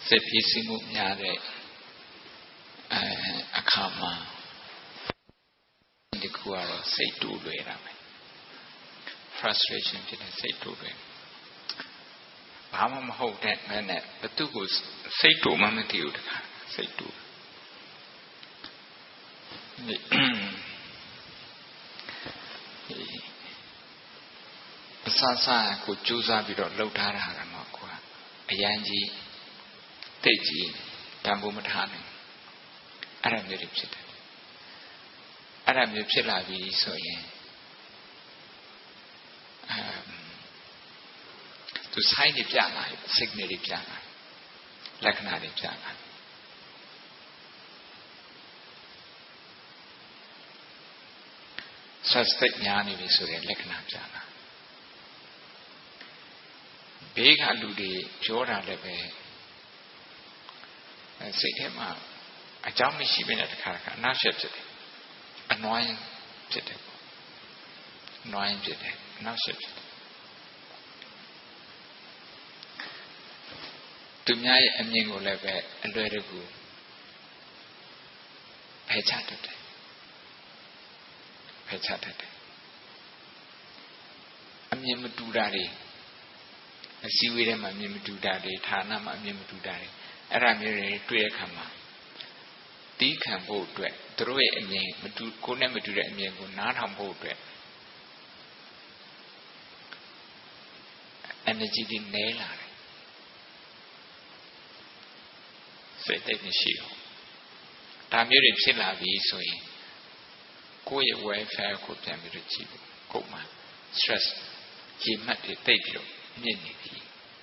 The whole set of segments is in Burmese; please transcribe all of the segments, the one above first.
စိတ်ဖြစ်စီမှုများတဲ့အခါမှာဒီကူကတော့စိတ်တူလွယ်တာပဲ frustration ဖြစ်တဲ့စိတ်တူလွယ်ဘာမှမဟုတ်တဲ့ဘယ်နဲ့ဘသူ့ကိုစိတ်တူမှမသိဘူးတခါစိတ်တူအဆဆကိုကြိုးစားပြီးတော့လှုပ်ထားတာကတော့ကွာအရန်ကြီးတိတ်ကြီးတန်ဖိုးမထားနိုင်အဲ့ဒါမျိုးတွေဖြစ်တယ်အဲ့ဒါမျိုးဖြစ်လာပြီဆိုရင်သူ sign တွေပြလာတယ် signal တွေပြလာလက္ခဏာတွေပြလာsuspect ညာနေပြီဆိုတဲ့လက္ခဏာပြလာဘေးကလူတွေပြောတာလည်းပဲစိတ်ထဲမှာအကြောင်းမရှိဘဲနဲ့တခါအနောက်ရှက်ဖြစ်တယ်အနွမ်းဖြစ်တယ်နွမ်းဖြစ်တယ်အနောက်ရှက်ဖြစ်တယ်သူများရဲ့အမြင်ကိုလည်းပဲအလွယ်တကူဖယ်ချတတ်တယ်ဖယ်ချတတ်တယ်အမြင်မတူတာတွေအစည်းအဝေးထဲမှာအမြင်မတူတာတွေဌာနမှာအမြင်မတူတာတွေအဲ့ဒါမျိုးတွေတွေ့တဲ့အခါမှာတီးခံဖို့အတွက်သူတို့ရဲ့အမြင်မတူကိုယ်နဲ့မတူတဲ့အမြင်ကိုနားထောင်ဖို့အတွက် energy တွေနည်းလာတယ်စိတ်တိတ်မရှိတော့ဒါမျိုးတွေဖြစ်လာပြီဆိုရင်ကိုယ့်ရဲ့ welfare ကိုပြန်ပြီးတော့ကြည့်ဖို့ကိုယ်မှာ stress ရေမှတ်တွေတိတ်ပြီးတော့မြင့်နေပြီ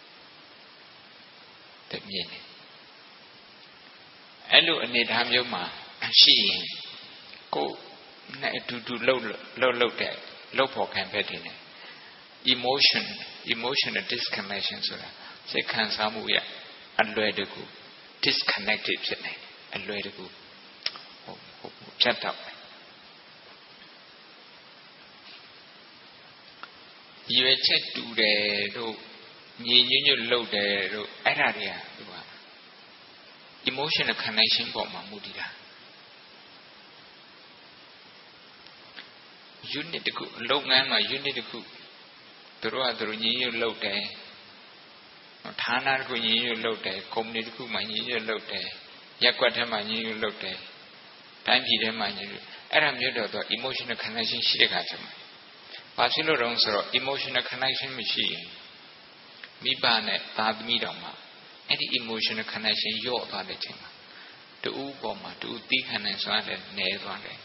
တမြင့်နေအဲ့လိုအနေအထားမျိုးမှာရှိရင်ကိုယ်နဲ့အတူတူလှုပ်တဲ့လှုပ်ဖို့ခံဖက်တယ် emotional disconnection ဆိုတာစိတ်ခံစားမှုရအလွယ်တကူ disconnected ဖြစ်နေအလွယ်တကူဖြတ်တော့ရွေချက်တူတယ်တို့ညီညွတ်ညွတ်လှုပ်တယ်တို့အဲ့ဒါတွေကသူက emotional connection ပေါ်မှာမူတည်တာ unit တခုလုပ်ငန်းမှာ unit တခုသူတို့ကသူတို့ညီညွတ်လှုပ်တယ်ဌာနတခုညီညွတ်လှုပ်တယ်ကုမ္ပဏီတခုမှညီညွတ်လှုပ်တယ်ရပ်ကွက်ထဲမှာညီညွတ်လှုပ်တယ်တိုင်းပြည်ထဲမှာညီညွတ်အဲ့ဒါမျိုးတော့သူ emotional connection ရှိတဲ့ခါကျမှဘာဖြစ်လို့တော့ဆိုတော့ emotional connection မရှိရင်မိဘနဲ့သားသမီးတော်မှာအဲ့ဒီ emotional connection လျော့သွားတဲ့ချိန်မှာတူပေါ်မှာတူသီးခံနိုင်စွမ်းလည်းနည်းသွားတယ်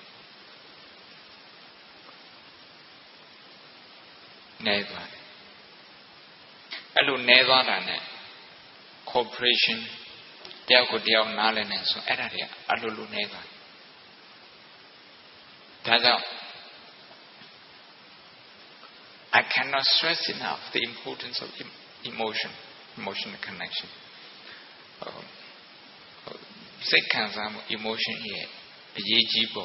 နည်းသွားတယ်အဲ့လိုနည်းသွားတာနဲ့ cooperation တယောက်ကိုတယောက်နားလည်နေဆိုအဲ့ဒါတွေအလိုလိုနည်းသွားဒါကြောင့် I cannot stress enough the importance of emotional connection စိတ်ခံစားမှု emotion ရဲ့အရေးကြီးပုံ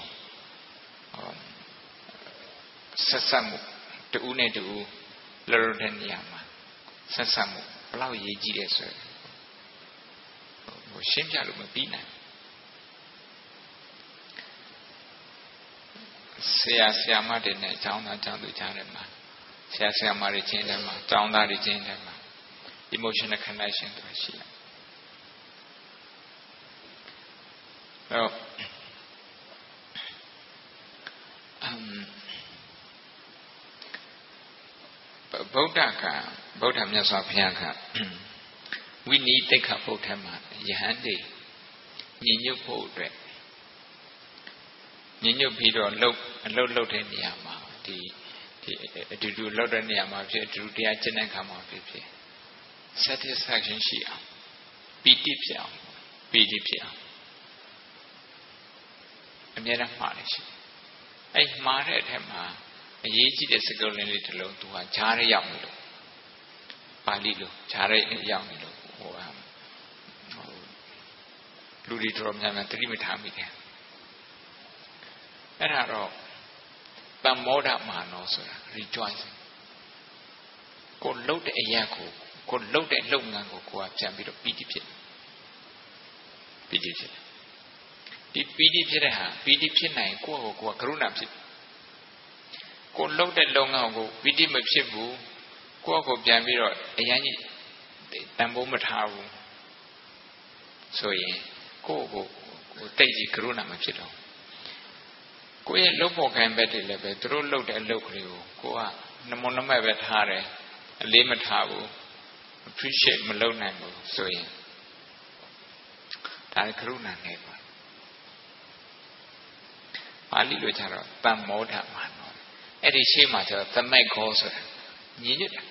ဆက်ဆက်မှုတူနဲ့တူလောလောတဲ့နေရာမှာဆက်ဆက်မှုဘယ်လောက်ရေးကြီးလဲဆိုတော့ရှင်းပြလို့မပြီးနိုင်ဆရာမတွေနဲ့ကျောင်းသားကျောင်းသူကြားထဲမှာဆရာမတွေချင်းထဲမှာကျောင်းသားတွေချင်းထဲမှာ emotional connection တွေရှိတယ်အဲ့ဗုဒ္ဓမြတ်စွာဘုရားကဝိနည်းတိက္ခဗုဒ္ဓမှာယဟန်တွေညီညွတ်ဖို့အတွက်ညီညွတ်ပြီးတော့လှုပ်တဲ့နေရာမှာဒီအတူတူလှုပ်တဲ့နေရာမှာဖြစ်အတူတူတရားကျင့်တဲ့အခါမှာဖြစ် satisfaction ရှိအောင်ပီတိဖြစ်အောင်အမြဲတမ်းမှားတယ်ရှိအဲ့မှားတဲ့အထက်မှာအရေးကြီးတဲ့စကားလုံးလေးတစ်လုံးသူကဂျားရဲရောက်နေလို့ပါဠိလိုဂျားရဲရောက်နေလို့လူတွေတော်များများသတိမထားမိတယ်အဲ့ဒါတော့တမ္မောဒမာနောဆိုတာ rejoicing ကိုလှုပ်တဲ့အရာကိုလှုပ်တဲ့လုပ်ငန်းကိုကိုကပြန်ပြီးတော့ပီတိဖြစ်ပီတိဖြစ်ဒီပီတိဖြစ်တဲ့ဟာပီတိဖြစ်နိုင်ကိုယ့်ကိုယ်ကကရုဏာဖြစ်ကိုလှုပ်တဲ့လုပ်ငန်းကိုပီတိမဖြစ်ဘူးကိုယ့်ကိုပြန်ပြီးတော့အရင်ကြီးတန်ဖိုးမထားဘူးဆိုရင်ကိုယ့်ကိုတိတ်ကြီးကရုဏာမဖြစ်တော့ကိုယ့်ရဲ့လုပ်ဖို့ခံဘက်တွေလည်းပဲသူတို့လုပ်တဲ့အလုပ်ကလေးကိုကိုကနမနမဲ့ပဲထားတယ်အလေးမထားဘူး appreciate မလုပ်နိုင်ဘူးဆိုရင်ဒါကရုဏာနဲ့ပါပါဠိလိုကျတော့တမ္မောဒမာနောအဲ့ဒီရှေ့မှာကျတော့သမိုက်ခေါ်ဆိုတာညီညွတ်တယ်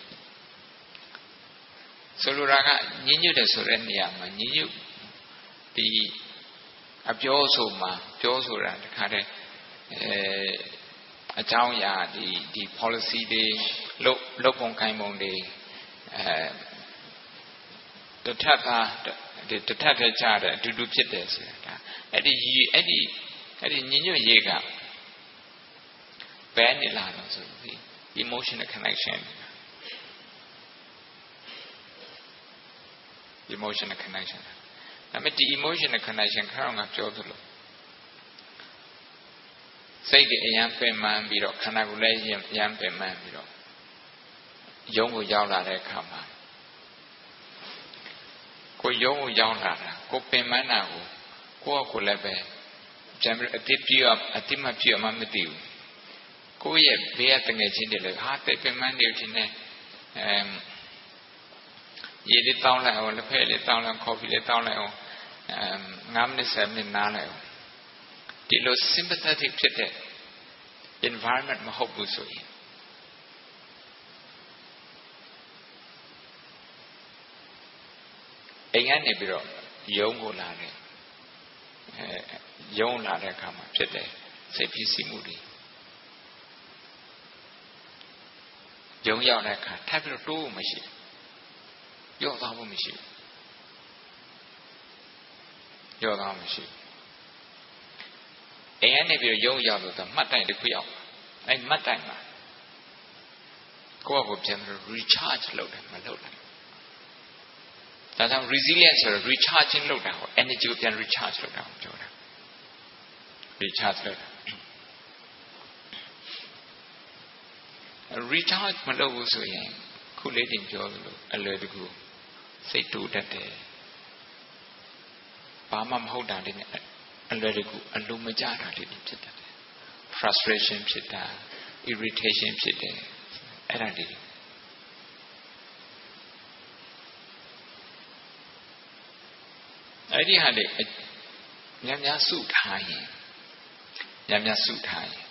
ဆိုလိုတာကညီညွတ်တယ်ဆိုတဲ့နေရာမှာညီညွတ်ဒီအပြောဆိုမှာပြောဆိုတာတခါတည်းအကြောင်းအရာဒီ policy တွေလုပ်ပုံကိုင်ပုံတွေတထပ်ထဲကြတဲ့အတူတူဖြစ်တယ်ဆိုတာအဲ့ဒီညီညွတ်ရေးကဘယ်နေလာလို့ဆိုပြီး emotional connection ဒါပေမဲ့ဒီ emotional connection ခါတော့ငါပြောသလိုစိတ်ကအရန်ပင်ပန်းပြီးတော့ခန္ဓာကိုယ်လည်းအရန်ပင်ပန်းပြီးတော့ယုံကိုရောက်လာတဲ့အခါမှာကိုယုံကိုရောက်လာတာကိုပင်ပန်းတာကိုကိုလည်းပဲကျန်ပြီးအတိမပြည့်မှမသိဘူးကိုရဲ့ဘေးကတငယ်ချင်းတွေလည်းဟာတိတ်ပင်ပန်းနေတယ်နဲ့ရေလေးတောင်းလိုက်အောင်လက်ဖက်လေးတောင်းလိုက်ကော်ဖီလေးတောင်းလိုက်အောင်9 မိနစ်10 မိနစ်နားလိုက်အောင်ဒီလို sympathetic ဖြစ်တဲ့ environment မဟုတ်ဘူးဆိုရင်အိမ်ကနေပြီးတော့ယုံကိုလာတယ်ယုံလာတဲ့အခါမှာဖြစ်တဲ့စိတ်ဖြစ်စီမှုတွေယုံရောက်တဲ့အခါထပ်ပြီးတော့တိုးဖို့မရှိရော့သွားဖို့မရှိရော့သွားမရှိအိမ်ကနေပြီးတော့ယုံရောက်လို့မှတ်တိုင်တစ်ခုရောက်အဲ့မှတ်တိုင်မှာကိုယ့်ကိုပြန်ပြီး recharge လုပ်တယ်မလုပ်နိုင်ဒါကြောင့် resilience ဆိုတော့ recharging လုပ်တာဟော energy ကိုပြန် recharge လုပ်တာကိုပြောတာ recharge လုပ်တာ recharge မလုပ်ဘူးဆိုရင်ခုလေးတင်ပြောလို့အလွယ်တကူစိတ်တူတတ်တယ်ဘာမှမဟုတ်တာလေးနဲ့အလွယ်တကူအလိုမကျတာလေးဖြစ်တတ်တယ် frustration ဖြစ်တာ irritation ဖြစ်တယ်အဲ့ဒါလေးအဲ့ဒီဟာလေးများစုထားရင်များစုထားရင်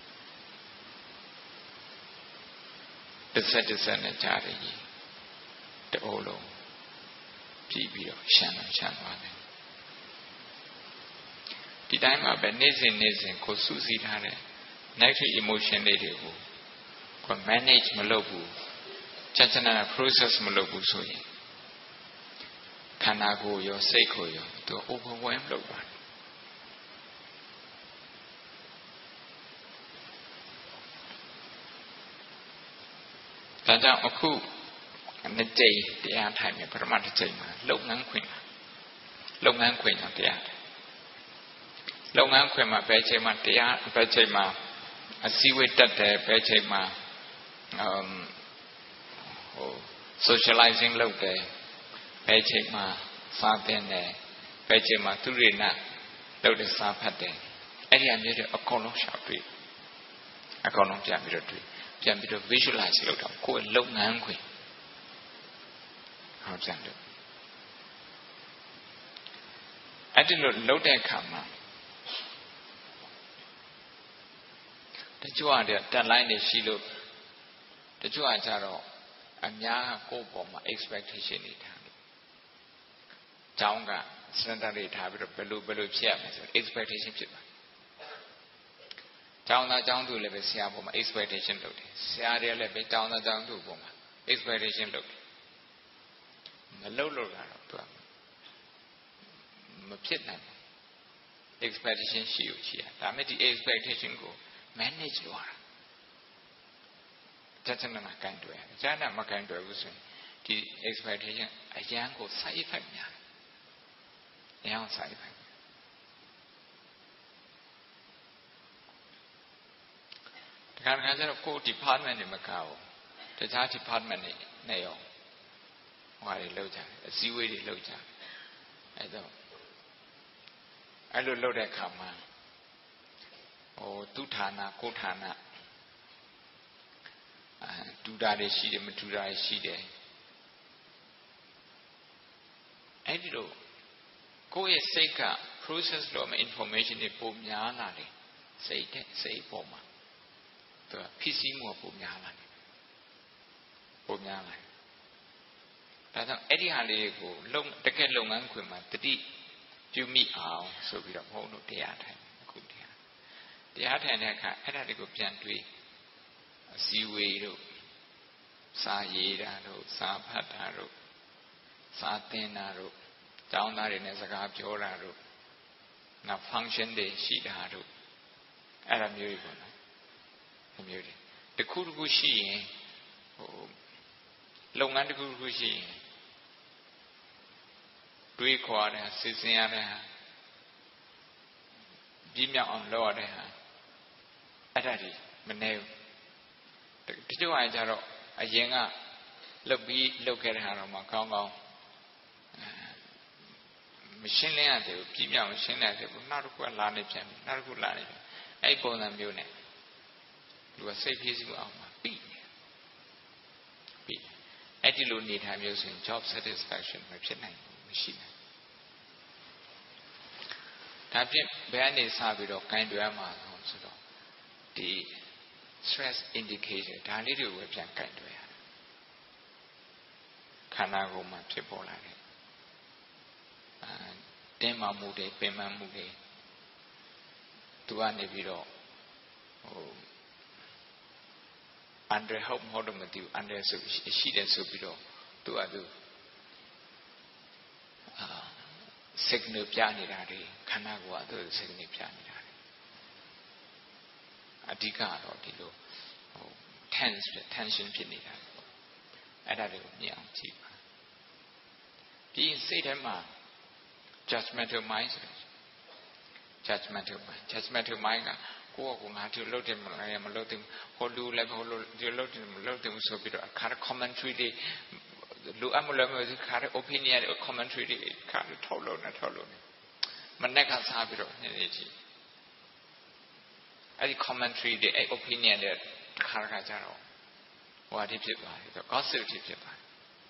တစ်ဆက်နဲ့ကြားရည်တအိုးလုံးပြီးပြီးတော့ရှမ်းသွားတယ်ဒီတိုင်းမှာပဲနေ့စဉ်ကိုစုစည်းထားတဲ့ negative emotion တွေကိုကို manage မလုပ်ဘူးချာနာ process မလုပ်ဘူးဆိုရင်ခန္ဓာကိုယ်ရောစိတ်ကိုရောသူ overwhelm လုပ်ပါတယ်ဒါကြောင့်အခုနှစ်ကြိမ်တရားထိုင်နေပထမတစ်ကြိမ်မှာလုပ်ငန်းခွင်ကြောင့်တရားလုပ်ငန်းခွင်မှာဘယ်ချိန်မှာတရားဘယ်ချိန်မှာအစည်းအဝေးတက်တယ်ဘယ်ချိန်မှာsocializing လုပ်တယ်ဘယ်ချိန်မှာစားသင်တယ်ဘယ်ချိန်မှာသူရိနာလုပ်တဲ့စားဖတ်တယ်အဲ့ဒီအမျိုးတွေအကုန်လုံးရှောက်တွေ့အကုန်လုံးပြန်ပြီးတော့တွေ့ပြန်ပြီးတော့ visualize လုပ်တော့ကိုယ်လုပ်ငန်းခွင်ဟောပြန်တယ်အဲ့ဒီလိုလုပ်တဲ့အခါမှာတချို့ကတက်လိုင်းနေရှိလို့တချို့ကကြတော့အများကိုယ်ပေါ်မှာ expectation တွေထားတယ်။ကျောင်းက standard တွေထားပြီးတော့ဘယ်လိုဖြစ်ရမလဲဆို expectation ဖြစ်ပါတယ်။ကျောင်းသားကျောင်းသူလည်းပဲဆရာပေါ်မှာ expectation လုပ်တယ်။ဆရာတွေလည်းပဲကျောင်းသားကျောင်းသူပေါ်မှာ expectation လုပ်တယ်။မလုပ်လို့ကတော့သူကမဖြစ်နိုင်ဘူး။ expectation ရှိရ။ဒါမဲ့ဒီ expectation ကို manage လုပ်ရတာကျန်ကန်တွေ့ကျန်မကန်တွေ့ဘူးဆိုရင်ဒီ expectation အရန်ကို side effect များအယောင်ဆိုင်ပဲတခါကျတော့ကိုယ် department တွေမကောက်တခြား department တွေနဲ့ရောဟိုဟာတွေလောက်ကြတယ်အစည်းအဝေးတွေလောက်ကြတယ်အဲ့လိုလောက်တဲ့အခါမှာသူဌာနကိုဌာနတူတာတွေရှိတယ်မတူတာတွေရှိတယ်အဲ့ဒီလိုကိုယ့်ရဲ့စိတ်က process လုပ်မဲ့ information တွေပုံများလာတယ်စိတ်ပေါ်မှာသူကဖြစ်စီမှုပုံများလာတယ်ပုံများလာဒါကြောင့်အဲ့ဒီဟာလေးကိုတကယ်လုပ်ငန်းခွင်မှာတတိပြုမိအောင်ဆိုပြီးတော့ဘုန်းတို့တရားထိုင်အခုတရားထိုင်တဲ့အခါအဲ့ဒါတွေကိုပြန်တွေးအစည်းအဝေးတို့စာရေးတာတို့စာဖတ်တာတို့စာသင်တာတို့ကျောင်းသားတွေနဲ့စကားပြောတာတို့နောက် function တွေရှိတာတို့အဲ့လိုမျိုးတွေပေါ့နော်အဲ့မျိုးတွေတစ်ခုတစ်ခုရှိရင်လုပ်ငန်းတစ်ခုတစ်ခုရှိရင်တွေးခေါ်ရတဲ့စစ်စင်ရတဲ့ပြည့်မြောက်အောင်လုပ်ရတဲ့အဲ့ဒါတွေမနေဘူးတချို့အရင်ကျတော့အရင်ကလုပ်ခဲ့တဲ့ဟာတော့မှကောင်းကောင်းမရှင်းလင်းရတယ်ပြည့်မြောက်ရှင်းရတယ်နောက်တစ်ခုကလာနေပြန်နောက်တစ်ခုလာနေပြန်အဲ့ပုံစံမျိုးနဲ့သူကစိတ်ဖြစ်စီအောင်မှာပြီးအဲ့ဒီလိုနေထိုင်မျိုးဆိုရင် job satisfaction မဖြစ်နိုင်ဘူးမရှိနိုင်ဒါဖြင့်ဘယ်အနေစပြီးတော့ကိုင်တွယ်မှာဆိုတော့ဒီ stress indicator ဒါလေးတွေကိုပြန်ကိုင်တွယ်ရတယ်ခန္ဓာကိုယ်မှာဖြစ်ပေါ်လာတယ်တင်းမာမှုတွေပင်ပန်းမှုတွေသူကနေပြီးတော့under help မဟုတ်တော့မသိဘူး under ဆိုရှိတယ်ဆိုပြီးတော့သူ signal ပြနေတာတွေခန္ဓာကိုယ်ကသူ signal ပြနေတာတွေအဓိကတော့ဒီလိုtension ဖြစ်နေတာပေါ့အဲ့ဒါတွေကိုမြင်အောင်ကြည့်ပါပြီးစိတ်ထဲမှာ judgmental mind ဆိုတယ် judgmental mind ကကိုယ့်ကိုငါတို့လုပ်တယ်မလုပ်တယ်ဟိုလူလည်းဟိုလိုဒီလုပ်တယ်မလုပ်တယ်ဆိုပြီးတော့အခါ commentary တွေလူအမလို့မျိုးခါ opinion commentary တွေခါထုတ်လို့မနေ့ကစားပြီးတော့နေ့ကြည့်အဲ့ဒီ commentary တွေအဲ့ opinion တွေခါကြတော့ဟိုအဖြစ်ဖြစ်သွားတယ်ဆို gossip ဖြစ်သွားတယ်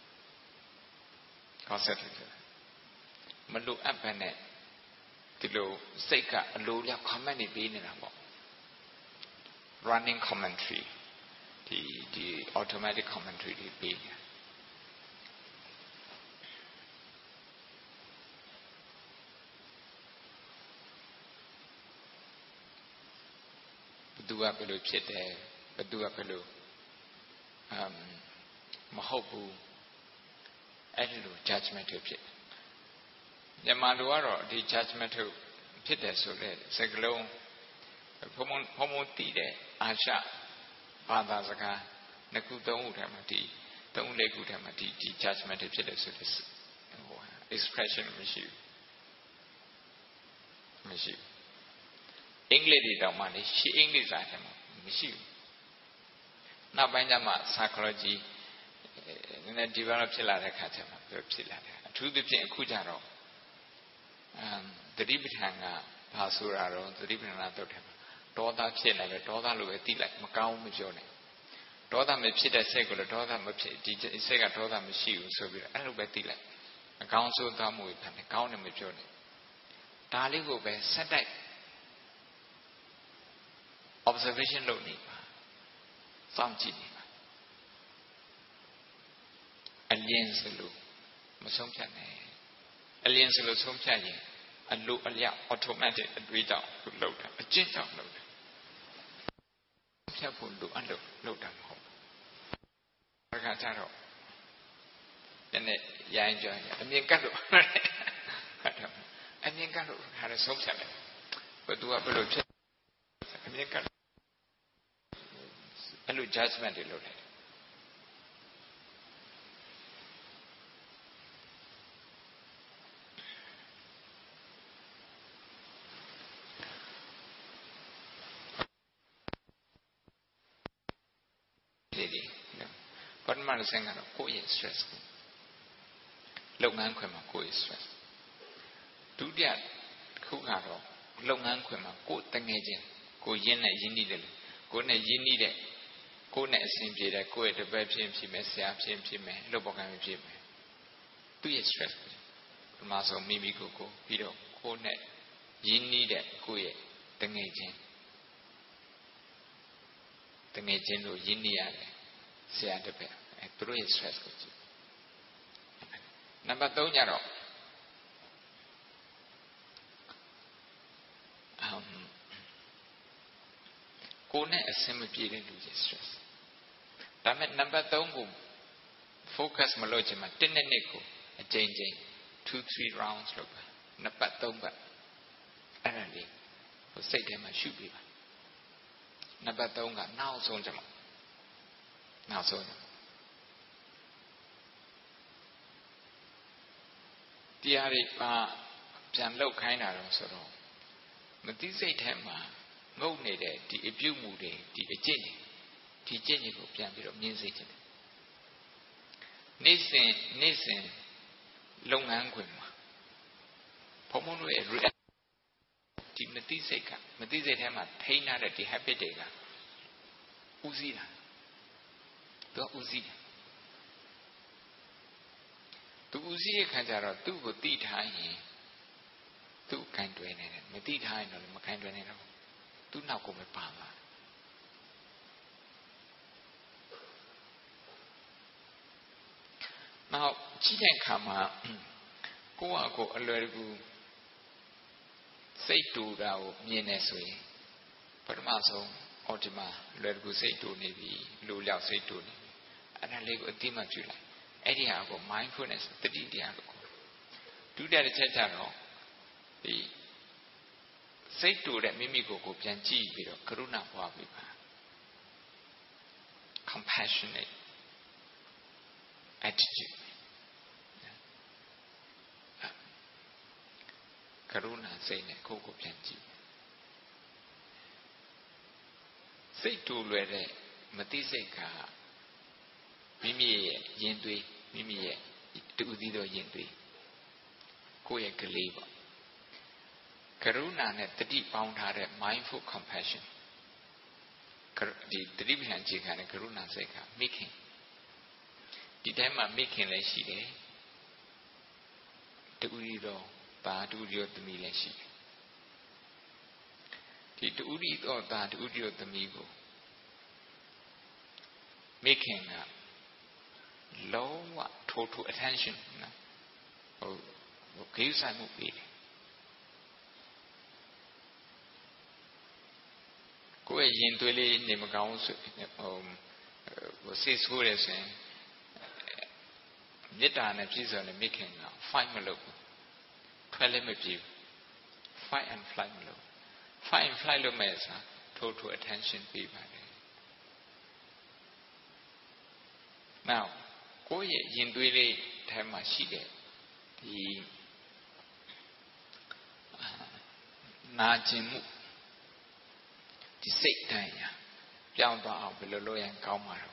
gossip ဖြစ်မလို့အပ်ပဲနဲ့ဒီလိုစိတ်ကအလိုလျောက် comment တွေပေးနေတာပေါ့ running commentary ဒီ automatic commentary တွေပေးနေဘသူကဘယ်လိုဖြစ်တယ်ဘသူကဘယ်လိုမဟုတ်ဘူးအဲ့ဒီလို judgment ဖြစ်မြန်မာလူကတော့ဒီ judgment ဖြစ်တယ်ဆိုတဲ့စကားလုံးဘုံတည်တဲ့အာရှဘာသာစကားနှစ်ခုသုံးခုထဲမှာဒီသုံးလေးခုထဲမှာဒီ judgment ဖြစ်တယ်ဆိုတဲ့ expression မရှိဘူးအင်္ဂလိပ်တွေတောင်မှလေရှေးအင်္ဂလိပ်စာထဲမှာမရှိဘူးနောက်ပိုင်းကျမှ psychology နည်းနည်း develop ဖြစ်လာတဲ့အခါကျမှဖြစ်လာတယ်အထူးသဖြင့်အခုကျတော့သတိပဋ္ဌာန်ကဘာဆိုတာတော့သတိပဋ္ဌာန်တုတ်တယ်ဒေါသဖြစ်နေတယ်ဒေါသလိုပဲသိလိုက်မကောင်းမပြောနဲ့ဒေါသမဖြစ်တဲ့စိတ်ကိုလည်းဒေါသမဖြစ်ဒီစိတ်ကဒေါသမရှိဘူးဆိုပြီးတော့အဲ့လိုပဲသိလိုက်အကောင်းဆုံးသွားမှုပဲဖြစ်တယ်ကောင်းတယ်မပြောနဲ့ဒါလေးကိုပဲဆက်တိုက် observation လုပ်နေပါစောင့်ကြည့်နေပါအလင်းစလို့မဆုံးဖြတ်နဲ့အလင်းစလို့ဆုံးဖြတ်ရင်အလိုအလျောက် automatic အတွေးကြောင့်သူလှုပ်တာအကျင့်ကြောင့်လှုပ်တာဖြတ်ဖို့လိုအပ်လို့လှုပ်တာမဟုတ်ဘူးဒါကကြတော့နည်းနည်းရိုင်းကြောင်းအမြင်ကတ်လို့အမြင်ကတ်လို့ဟာလည်းဆုံးဖြတ်တယ်ဘယ်သူကဘယ်လိုဖြစ်အမြင်ကတ်အဲ့လို judgment တွေလုပ်တယ်မတစ်ဆင့်ကတော့ကိုယ့်ရဲ့ stress ကိုလုပ်ငန်းခွင်မှာကိုယ့်ရဲ့ stress ဒုတိယခုကတော့လုပ်ငန်းခွင်မှာကိုယ်တငယ်ချင်းကိုရင်းနဲ့ရင်းနှီးတယ်ကိုယ်နဲ့ရင်းနှီးတဲ့ကိုယ်နဲ့အစဉ်ပြေတဲ့ကိုယ့်ရဲ့တပည့်ဖြစ်မယ်ဆရာဖြစ်မယ်လုပ်ပေါ်ကံဖြစ်မယ်သူ့ရဲ့ stress ပထမဆုံးမိမိကိုပြီးတော့ကိုယ်နဲ့ရင်းနှီးတဲ့ကိုယ့်ရဲ့တငယ်ချင်းတို့ရင်းနှီးရတယ်ဆရာတပည့်သူတို့ရဲ့ stress ကိုကြည့်နံပါတ်3ကျတော့ကိုယ်နဲ့အဆင်မပြေတဲ့လူရဲ့ stress ဒါမဲ့နံပါတ်3ကို focus မလုပ်ချင်မှာ1နှစ်ကိုအကြိမ် 2-3 rounds လုပ်ပါနှစ်ပတ်3ပတ်အဲ့ဒါလေးဟိုစိတ်ထဲမှာရှုပြပါနံပါတ်3ကနောက်ဆုံးကြမှာတရားတွေပါပြန်လောက်ခိုင်းတာတော့ဆိုတော့မသိစိတ်ထဲမှာငုတ်နေတဲ့ဒီအပြုတ်မှုတွေဒီအကျင့်တွေကိုပြန်ပြီးတော့မြင်စေချင်တယ်နေ့စဉ်လုပ်ငန်းခွင်မှာဘုံဘုံတို့ရဲ့ဒီမသိစိတ်ထဲမှာထိန်းထားတဲ့ဒီ habit တွေကဦးစီးတာသူဦးစီးတယ်သူဦးစီးတဲ့ခါကျတော့သူ့ကိုတိထားရင်သူ့ခံတွယ်နေတယ်မတိထားရင်တော့မခံတွယ်နေတော့သူ့နောက်ကိုပဲပါလာနောက်ကြည့်တဲ့အခါမှာကိုယ့်အကိုအလွယ်တကူစိတ်တူတာကိုမြင်နေဆိုရင်ပထမဆုံးဒီမှာလွယ်တကူစိတ်တူနေပြီလူလျောက်စိတ်တူနေပြီအဲ့ဒါလေးကိုအတိမပြုလိုက်အဲ့ဒီဟာကို mindfulness တတိတရားလို့ခေါ်ဒုတိယတစ်ချက်ကျတော့ဒီစိတ်တူတဲ့မိမိကိုပြန်ကြည့်ပြီးတော့ကရုဏာပွားပြီးပါ compassionate attitude ကရုဏာစိတ်နဲ့ကိုယ့်ကိုပြန်ကြည့်စိတ်တူလွယ်တဲ့မသိစိတ်ကမိမိရဲ့ရင်သွေးမိမိရဲ့တူသီးသောရင်သွေးကိုယ့်ရဲ့ကလေးပေါ့ကရုဏာနဲ့တတိပေါင်းထားတဲ့ mindful compassion ဒီတတိပဋ္ဌာန်ခြေခံတဲ့ကရုဏာစိတ်ကမိခင်ဒီတိုင်းမှာမိခင်လည်းရှိတယ်တူသီးသောသားတူသီးသောသမီးလည်းရှိတယ်ဒီတူသီးသောသားတူသီးသောသမီးကိုမိခင်ကလုံးဝ total attention နော်ဟိုဂိမ်းဆိုင်မှုပေးတယ်ကိုယ့်ရဲ့ရင်သွေးလေးနေမကောင်းဆိုဟိုစိတ်ဆိုးတယ်ဆိုရင်မေတ္တာနဲ့ပြည့်စုံတဲ့မိခင်က fight မလုပ်ဘူးထွက်လည်းမပြေဘူး fight and flight မလုပ် fight and flight လုပ်မဲ့ဆို total attention ပေးပါတယ် now ကိုယ့်ရဲ့ရင်သွေးလေးထဲမှာရှိတဲ့ဒီနာကျင်မှုဒီစိတ်တိုင်းညာပြောင်းသွားအောင်ဘယ်လိုလုပ်ရင်ကောင်းမှာတော့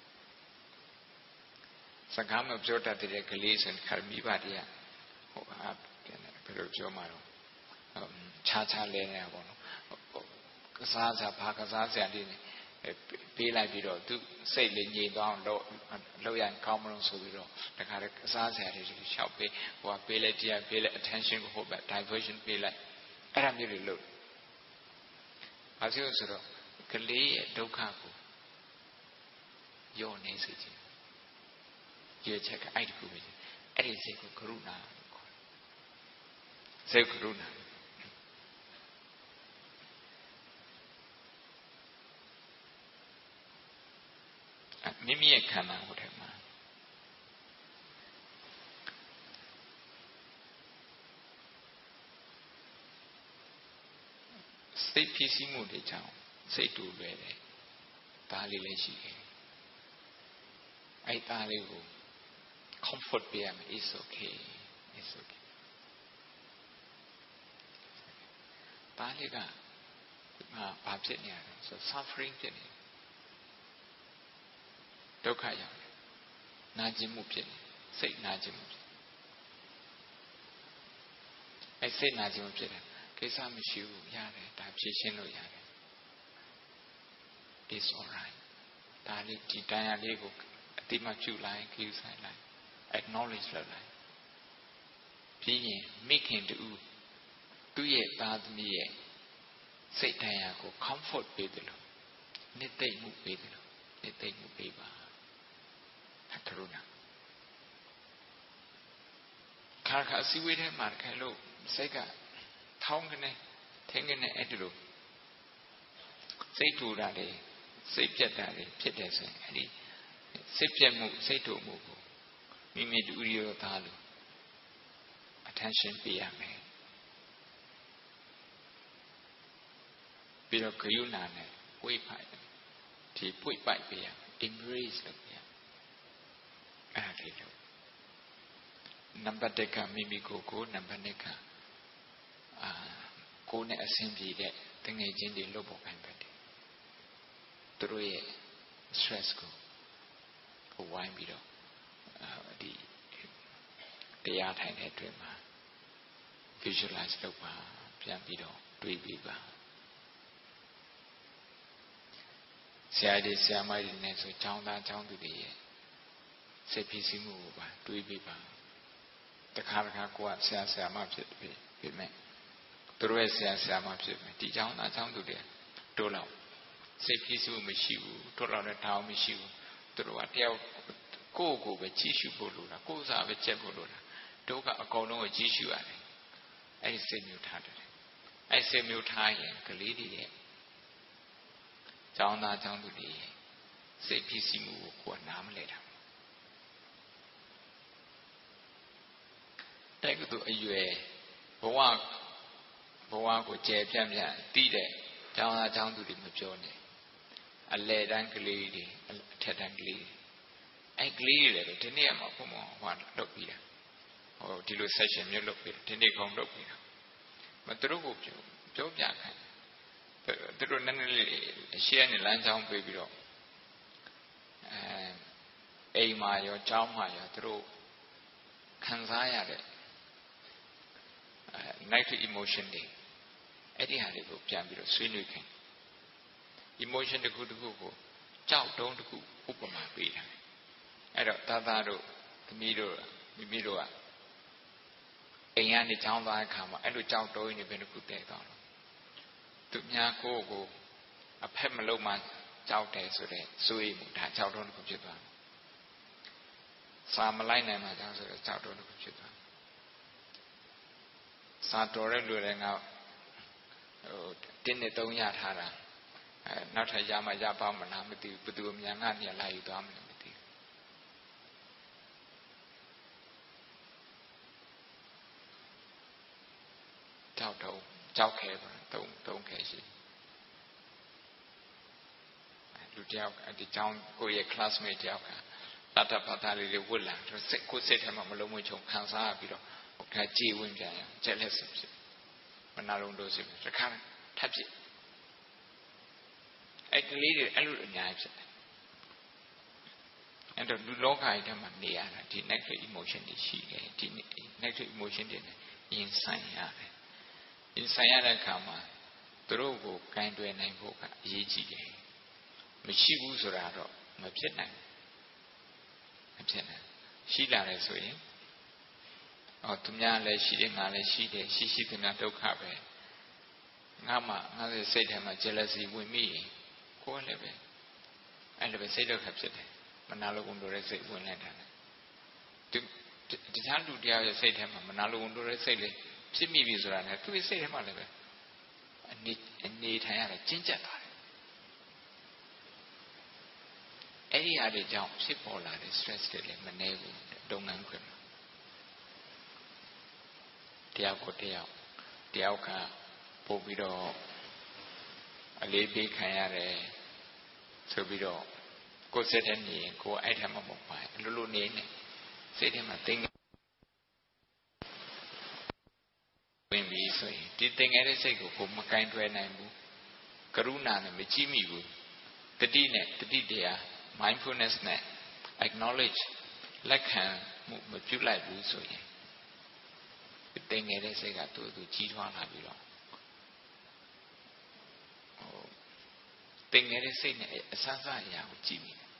စကားမပြောတတ်တဲ့ကလေးဆိုရင်ခါမိဘတွေကဟိုဟာပြန်တယ်ဘယ်လိုပြောမှာတော့ခြားလဲနေတာပေါ့နော်ကစားစားဘာကစားစရာလေးပေးလိုက်ပြီးတော့သူစိတ်လေးငြိမ်သွားအောင်လုပ်ရရင်ကောင်းမလို့ဆိုပြီးတော့တခါတည်းကစားစရာတွေရှောက်ပေးဟိုကပေးလိုက်တရားပေးလိုက် attention ကိုဟိုဘက် diversion ပေးလိုက်အဲ့ဒါမျိုးတွေလုပ်ဘာဖြစ်လို့ဆိုတော့ကလေးရဲ့ဒုက္ခကိုညှော့နေစေချင်ရချက်ကအဲ့ဒီခုပဲအဲ့ဒီစိတ်ကိုကရုဏာခေါ်စိတ်ကရုဏာမိမိရဲ့ခန္ဓာကိုယ်ထဲမှာစိတ်ဖြစ်စီမှုတွေကြောင့်စိတ်တူလွယ်တယ်ဒါလေးလည်းရှိတယ်အဲ့ဒါလေးကို comfort ပေးရမယ် it's okay ဒါလေးကဘာဖြစ်နေရလဲဆို suffering ဖြစ်နေဒုက္ခရောက်တယ်နာကျင်မှုဖြစ်နေစိတ်နာကျင်မှုအဲစိတ်နာကျင်မှုဖြစ်တယ်ကိစ္စမရှိဘူးရတယ်ဒါဖြေရှင်းလို့ရတယ် is all right ဒါလေးဒီတရားလေးကိုအတိမပြုလိုက်ကြည့်ဆိုင်လိုက် acknowledge လုပ်လိုက်ပြီးရင်မိခင်တူသူ့ရဲ့သားသမီးရဲ့စိတ်တရားကို comfort ပေးတယ်လို့နှစ်သိမ့်မှုပေးတယ်လို့နှစ်သိမ့်မှုပေးပါအထရုဏခါခါစီဝေးထဲမှာခဲလို့စိတ်ကထောင်းကနေထင်းကနေအဲ့ဒီလိုစိတ်ထူတာလေစိတ်ပြတ်တာလေဖြစ်တယ်ဆိုရင်အဲ့ဒီစိတ်ပြတ်မှုစိတ်ထူမှုကိုမိမိတူရောသားလို့ attention ပေးရမယ်ပြီးတော့ဂယုဏနဲ့ဝိဖိုက်ဒီပွိပိုက်ပေးရ embrace လုပ်ရအဲ့ဒီလိုနံပါတ်1ကမိမိကိုနံပါတ်2ကကိုယ်နဲ့အဆင်ပြေတဲ့တငယ်ချင်းတွေလုပ်ဖို့ခိုင်းပါတယ်သူတို့ရဲ့ stress ကိုဝိုင်းပြီးတော့ဒီတရားထိုင်တဲ့အတွင်းမှာ visualize လုပ်ပါပြန်ပြီးတော့တွေးပြီးပါဆရာကြီးဆရာမကြီးနဲ့ဆိုကျောင်းသားကျောင်းသူတွေရဲ့စိတ်ဖြစ်စီမှုကိုပါတွေးပြီးပါတခါကိုကဆရာဆရာမဖြစ်ပြီမဲ့သူတို့ရဲ့ဆရာဆရာမဖြစ်ပြီဒီကျောင်းသားကျောင်းသူတွေတို့တော့စိတ်ဖြစ်စီမှုမရှိဘူးတို့တော့လည်းတောင်းမရှိဘူးသူတို့ကတယောက်ကိုယ့်ကိုယ်ပဲကြီးစုဖို့လိုတာကိုယ်စားပဲချက်ဖို့လိုတာတို့ကအကုန်လုံးကိုကြီးစုရတယ်အဲ့ဒီစိတ်မျိုးထားတယ်အဲ့စိတ်မျိုးထားရင်ကလေးတွေရဲ့ကျောင်းသားကျောင်းသူတွေစိတ်ဖြစ်စီမှုကိုနားမလဲတာတဲ့ကုသိုလ်အရွယ်ဘဝကိုကျယ်ပြန့်တီးတဲ့ကျောင်းသားကျောင်းသူတွေမပြောနဲ့အလယ်တန်းကလေးတွေအထက်တန်းကလေးတွေအဲ့ကလေးတွေလည်းဒီနေ့မှဘုံဘဝလုပ်ပြီးတာဟိုဒီလို session မျိုးလုပ်ပြီးဒီနေ့ကောင်လုပ်ပြီးတာမသူတို့ကိုပြောပြခိုင်းသူတို့နည်းနည်းလေးရှေ့ကနေလမ်းကြောင်းပေးပြီးတော့အိမ်မှာရောကျောင်းမှာရောသူတို့ခံစားရတဲ့negative emotion တွေအဲ့ဒီဟာတွေကိုပြန်ပြီးတော့ဆွေးနွေးခိုင်း emotion တစ်ခုကိုကြောက်တုံးတစ်ခုဥပမာပေးတာအဲ့တော့သားတို့သမီးတို့မိမိတို့ကအိမ်ကနေကျောင်းသွားတဲ့အခါမှာအဲ့လိုကြောက်တုံးနေဘယ်တစ်ခုတည့်သွားလို့သူများကိုအဖက်မလုံးမှကြောက်တယ်ဆိုတဲ့စိုးရိမ်မှုဒါကြောက်တုံးတစ်ခုဖြစ်သွားတယ်စာမလိုက်နိုင်မှကြောက်ဆိုတဲ့ကြောက်တုံးတစ်ခုဖြစ်သွားတယ်စာတော်တဲ့လူတွေကတင်းနဲ့3ရထားတာနောက်ထပ်ရမှရပါမလားမသိဘူးဘယ်သူအမြန်ကနေလာယူသွားမလဲမသိဘူးကြောက်ခဲပါ3ခဲရှိလူတယောက်ဒီကျောင်းကိုရဲ့ classmate တယောက်ကတတ်ဖတ်တာလေးတွေဝတ်လာသူကိုစိတ်ထဲမှာမလုံးမချုံခံစားပြီးတော့ဒါကြည်ဝင်ပြန်ရအောင် jealous ဖြစ်မနာလုံးတို့ဖြစ်တခါထပ်ဖြစ်အဲ့ကလေးတွေအဲ့လိုအများကြီးဖြစ်တယ်အဲ့တော့လူလောကကြီးထဲမှာနေရတာဒီ negative emotion တွေရှိတယ်ဒီ negative emotion တွေနဲ့ရင်ဆိုင်ရတယ်ရင်ဆိုင်ရတဲ့အခါမှာသူတို့ကိုကင်တွယ်နိုင်ဖို့ကအရေးကြီးတယ်မရှိဘူးဆိုတာတော့မဖြစ်နိုင်ရှိလာတယ်ဆိုရင်သူများလည်းရှိတယ်ငါလည်းရှိတယ်ရှိသူများဒုက္ခပဲငါရဲ့စိတ်ထဲမှာ jealousy ဝင်မိရင်ကိုယ်လည်းပဲအဲ့လိုပဲစိတ်ဒုက္ခဖြစ်တယ်မနာလိုကုန်တဲ့စိတ်ဝင်လိုက်တာတခြားလူတရားရဲ့စိတ်ထဲမှာမနာလိုကုန်တဲ့စိတ်လေးဖြစ်မိပြီဆိုတာနဲ့သူ့ရဲ့စိတ်ထဲမှာလည်းပဲအနေထိုင်ရတယ်ကျဉ်းကျပ်သွားတယ်အဲ့ဒီအရာတွေကြောင့်ဖြစ်ပေါ်လာတဲ့ stress တွေလည်းမနှဲဘူးလုပ်ငန်းခွင်မှာတယောက်ကပို့ပြီးတော့အလေးပေးခံရတယ်ဆိုပြီးတော့ကိုယ်စိတ်ထဲနေရင်ကိုယ်အဲ့ထက်မှမဟုတ်ပါဘူးလိုနေနေစိတ်ထဲမှာသိငယ်ဝင်ပြီးဆိုရင်ဒီသိငယ်တဲ့စိတ်ကိုမကင်တွယ်နိုင်ဘူးကရုဏာနဲ့မကြည့်မိဘူးတတိတရား mindfulness နဲ့ acknowledge လက်ခံမှုမပြုလိုက်ဘူးဆိုရင်တင်ငယ်တဲ့စိတ်ကသူကြီးထွားလာပြီးတော့တင်ငယ်တဲ့စိတ်နဲ့အဆအရာကိုကြည့်မိတယ်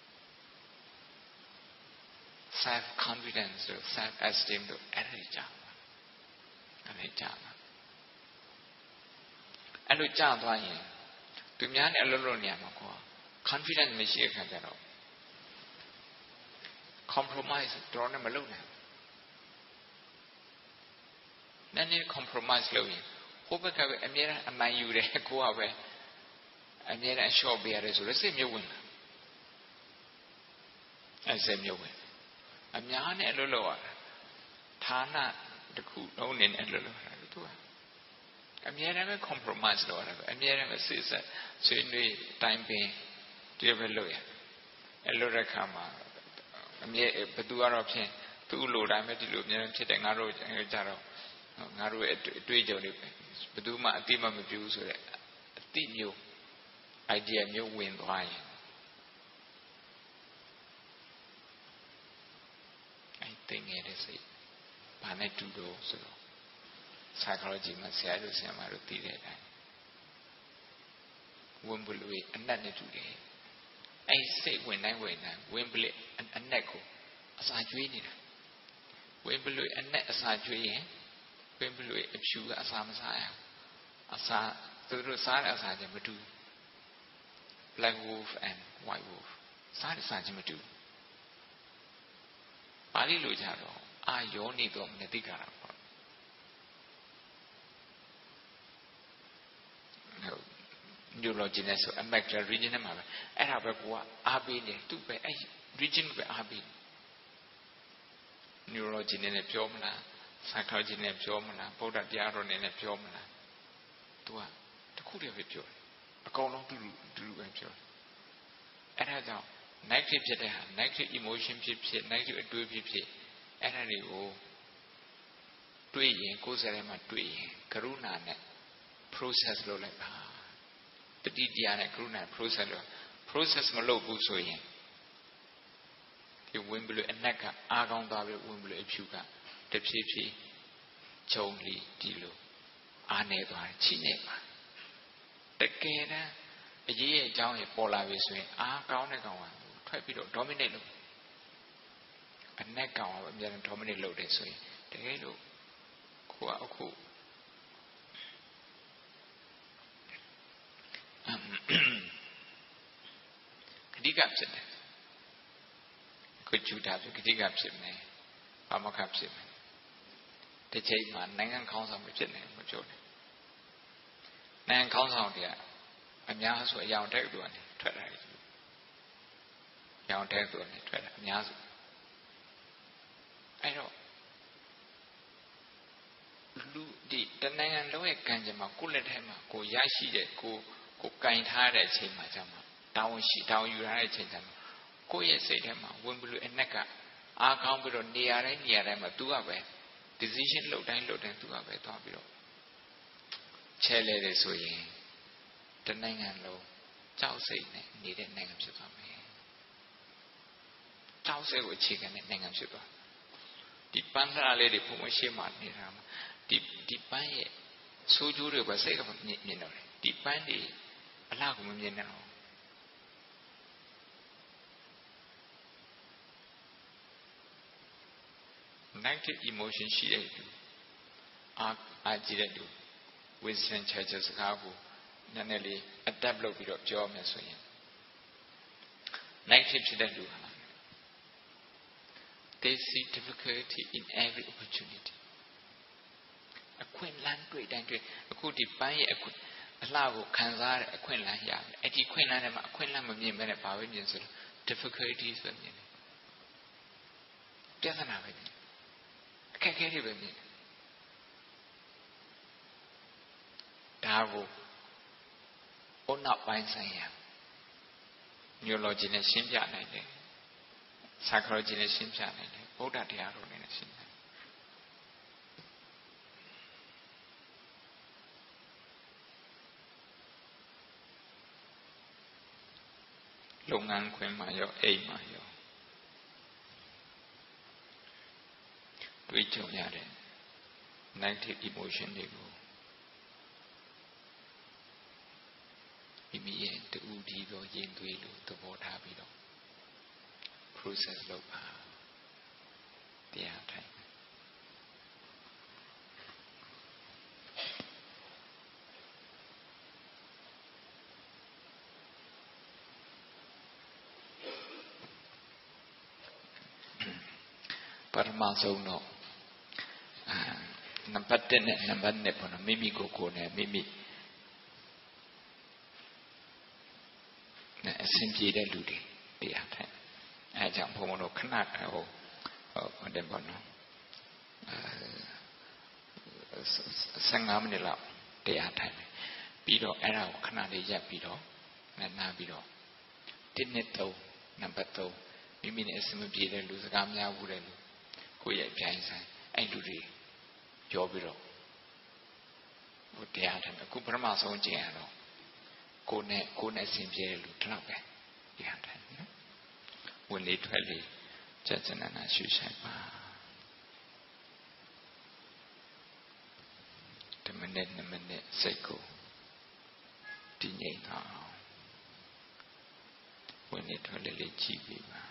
self confidence တို့ self esteem တို့အဲ့ဒါကြာမှာအဲ့လိုကြာသွားရင်သူများနဲ့အလုပ်လုပ်နေရမှာကွာ confidence မရှိတဲ့ခါကျတော့ compromise တော့နဲ့မလုပ်နိုင်နည်းနည်း compromise လုပ်ရင်ဟိုဘက်ကပဲအများအားအမှန်ယူတယ်ကိုကပဲအများအားအလျှော့ပေးရတယ်ဆိုတော့စိတ်မြုပ်ဝင်လာအဲ့စိတ်မြုပ်ဝင်အများနဲ့အလုပ်လုပ်ရတာဌာနတစ်ခုလုံးနဲ့အလုပ်လုပ်ရတာသူကအများအားပဲ compromise လုပ်ရတာပဲအများအားပဲစိတ်ဆက်ဆွေးနွေးတိုင်းပင်ဒီပဲလုပ်ရအဲ့လိုတဲ့ခါမှာအမြဲဘသူကတော့ဖြင့်သူ့လိုတိုင်းပဲဒီလိုအများဖြစ်တယ်ငါတို့ကြတော့ငါတို့ရဲ့အတွေ့အကြုံတွေဘသူမှအတိမပြုဘူးဆိုတဲ့အတိမျိုး idea မျိုးဝင်သွားရင်အဲ့သိငယ်တဲ့စိတ်ဘာနဲ့တူတော့ဆိုတော့ psychology မှာဆရာတို့ဆရာမတို့သိတဲ့အတိုင်းဝင်ဘလို့အနတ်နဲ့တူတယ်အဲ့စိတ်ဝင်တိုင်းဝင်ဘလို့အနတ်ကိုအစာကျွေးနေတာဝင်ဘလို့အနတ်အစာကျွေးရင်ဝင်ဘလို့အဖြူကအစာမစားရအစာသူတို့စားတဲ့အစာချင်းမတူ black wolf and white wolf စားတဲ့အစာချင်းမတူပါဠိလိုကြတော့အာယောနေတော့မသိကြတာပေါ့ neurology နဲ့ဆို amygdala region နဲ့မှာပဲအဲ့ဒါပဲကိုကအားပေးနေသူ့ပဲအဲ့ region ပဲအားပေး neurology နဲ့ပြောမလား psychology နဲ့ပြောမလားဗုဒ္ဓတရားတော်နဲ့ပြောမလားသူကတခုတည်းပဲပြောတယ်အကောင်လုံးတူတူပဲပြောတယ်အဲ့ဒါကြောင့် negative ဖြစ်တဲ့ဟာ negative emotion ဖြစ် negative အတွေးဖြစ်အဲ့ဒါတွေကိုတွေးရင်ကိုယ်စရဲမှာတွေးရင်ကရုဏာနဲ့ process လုပ်လိုက်ပါတတိတရားနဲ့ကရုဏာ process မလုပ်ဘူးဆိုရင်ဒီဝင်ဘလို့အနက်ကအားကောင်းသွားပြီးဝင်ဘလို့အဖြူကတဖြည်းဖြည်းဂျုံလီဒီလိုအားနေသွားတယ်ချိနေပါတကယ်တမ်းအရေးရဲ့အကြောင်းရပေါ်လာပြီဆိုရင်အားကောင်းတဲ့ကောင်ကထွက်ပြီးတော့ dominate လုပ်အနက်ကောင်ကအများနဲ့ dominate လုပ်တယ်ဆိုရင်တကယ်လို့ကိုကအခုခတိကဖြစ်တယ်ကိုကျူတာဖြစ်ခတိကဖြစ်မယ်ဘာမခဖြစ်မယ်တစ်ချိန်မှာနိုင်ငံခေါင်းဆောင်မဖြစ်နိုင်ဘူးပြောတယ်နိုင်ငံခေါင်းဆောင်တွေကအများစုအယောင်တက်သူကနေထွက်လာတယ်ရောင်တက်သူကနေထွက်လာအများစုအဲ့တော့လူဒီတနိုင်ငံလုံးရဲ့ကံကြမ္မာကိုလက်ထဲမှာကိုရရှိတဲ့ကိုကင်ထားတဲ့အချိန်မှာကျမှတောင်းယူထားတဲ့အချိန်ကျမှကိုယ့်ရဲ့စိတ်ထဲမှာဝင်ပြီးအနက်ကအားကောင်းပြီးတော့နေရာတိုင်းမှာသူကပဲ decision လုပ်တိုင်းသူကပဲသွားပြီးတော့ချဲလဲတယ်ဆိုရင်တနိုင်ငံလုံးကြောက်စိတ်နဲ့နေတဲ့နိုင်ငံဖြစ်သွားမယ်ကြောက်စိတ်ကိုအခြေခံတဲ့နိုင်ငံဖြစ်သွားဒီပန်းသားလေးတွေပုံမရှိမှနေတာမှာဒီပန်းရဲ့ဆိုးကျိုးတွေပဲစိတ်ကမြင်တော့တယ်ဒီပန်းတွေအလားကိုမမြင်တော့ negative emotion ရှိတဲ့သူအားကြည့်တဲ့သူ wisdom ချာစကားကိုနည်းနည်းလေး adapt လုပ်ပြီးတော့ပြောမယ်ဆိုရင် negative ဖြစ်တဲ့သူဟာ they see difficulty in every opportunity အခွင့်အလမ်းတွေ့တိုင်းတွေ့အခုဒီပန်းရဲ့အလှကိုခံစားရတဲ့အခွင့်အလမ်းရတယ်အဲ့ဒီခွင့်အလမ်းထဲမှာအခွင့်အလမ်းမမြင်ဘဲနဲ့ဘာပဲမြင်ဆိုလို့ difficulty ဆိုမြင်တယ်ပြဿနာပဲမြင်အခက်အခဲတွေပဲမြင်ဒါကိုဘုနောက်ပိုင်းဆိုင်ရာ neurology နဲ့ရှင်းပြနိုင်တယ် psychology နဲ့ရှင်းပြနိုင်တယ်ဗုဒ္ဓတရားတော်နဲ့ရှင်းပြလုပ်ငန်းခွင်မှာရောအိမ်မှာရောတွေးကြုံရတဲ့ negative emotion တွေကိုမိမိရဲ့တူဒီသောရင်သွေးလို့သဘောထားပြီးတော့ process လုပ်ပါတရားထိုင်ပထမဆုံးတော့နံပါတ်1နဲ့နံပါတ်2ပေါ့နော်မိမိကိုယ်ကိုယ်နဲ့မိမိနဲ့အစဉ်ပြေတဲ့လူတွေတရားထိုင်အဲကြောင့်ဘုံဘုံတို့ခဏဟုတ်တယ်ပေါ့နော်15မိနစ်လောက်တရားထိုင်ပြီးတော့အဲ့ဒါကိုခဏလေးရပ်ပြီးတော့နားပြီးတော့1နဲ့3နံပါတ်3မိမိနဲ့အစဉ်မပြေတဲ့လူစကားများဘူးတဲ့လူကိုယ့်ရဲ့အပြိုင်ဆိုင်အဲ့လူတွေပြောပြီးတော့ဟိုတရားထိုင်အခုပထမဆုံးကျင့်ရတော့ကိုယ်နဲ့အစဉ်ပြေတဲ့လူဒီလောက်ပဲတရားထိုင်နော်ဝင်လေထွက်လေကြကြနနာရှုဆိုင်ပါ10မိနစ်2မိနစ်စိတ်ကိုတည်ငြိမ်အောင်ဝင်လေထွက်လေလေးကြည့်ပြီးပါ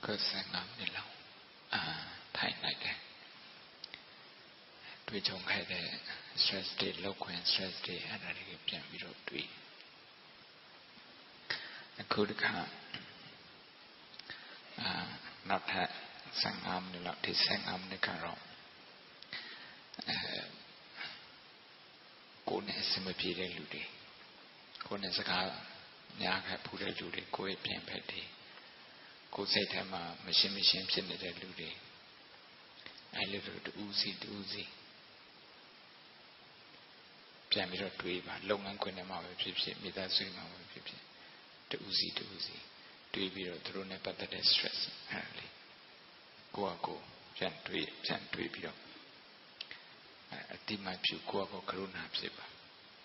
ก็สังงามนี่เราถ่ายไหนได้တွေ့ကြုံခဲ့တဲ့ stress တွေလောက်ခွင့် stress တွေအဲ့ဒါတွေပြန်ပြီးတော့တွေ့အခုတခါနောက်ထပ်15မိနစ်လောက်ဒီ15မိနစ်ကတော့ကိုယ်နဲ့အစမပြေတဲ့လူတွေကိုယ်နဲ့စကားများခဲ့ဖူးတဲ့လူတွေကိုယ့်ရဲ့ပြင်ဖက်တွေကိုယ်စိတ်ထဲမှာမရှင်းဖြစ်နေတဲ့လူတွေအဲ့လိုတူးစီပြန်ပြီးတော့တွေးပါလုပ်ငန်းခွင်ထဲမှာပဲဖြစ်ဖြစ်မိသားစုမှာပဲဖြစ်ဖြစ်တူးစီတွေးပြီးတော့သူတို့နဲ့ပတ်သက်တဲ့ stress အဲ့ဒါလေးကိုယ့်အကိုပြန်တွေးပြီးတော့အတိမပြုကိုယ့်အကိုကရုဏာဖြစ်ပါ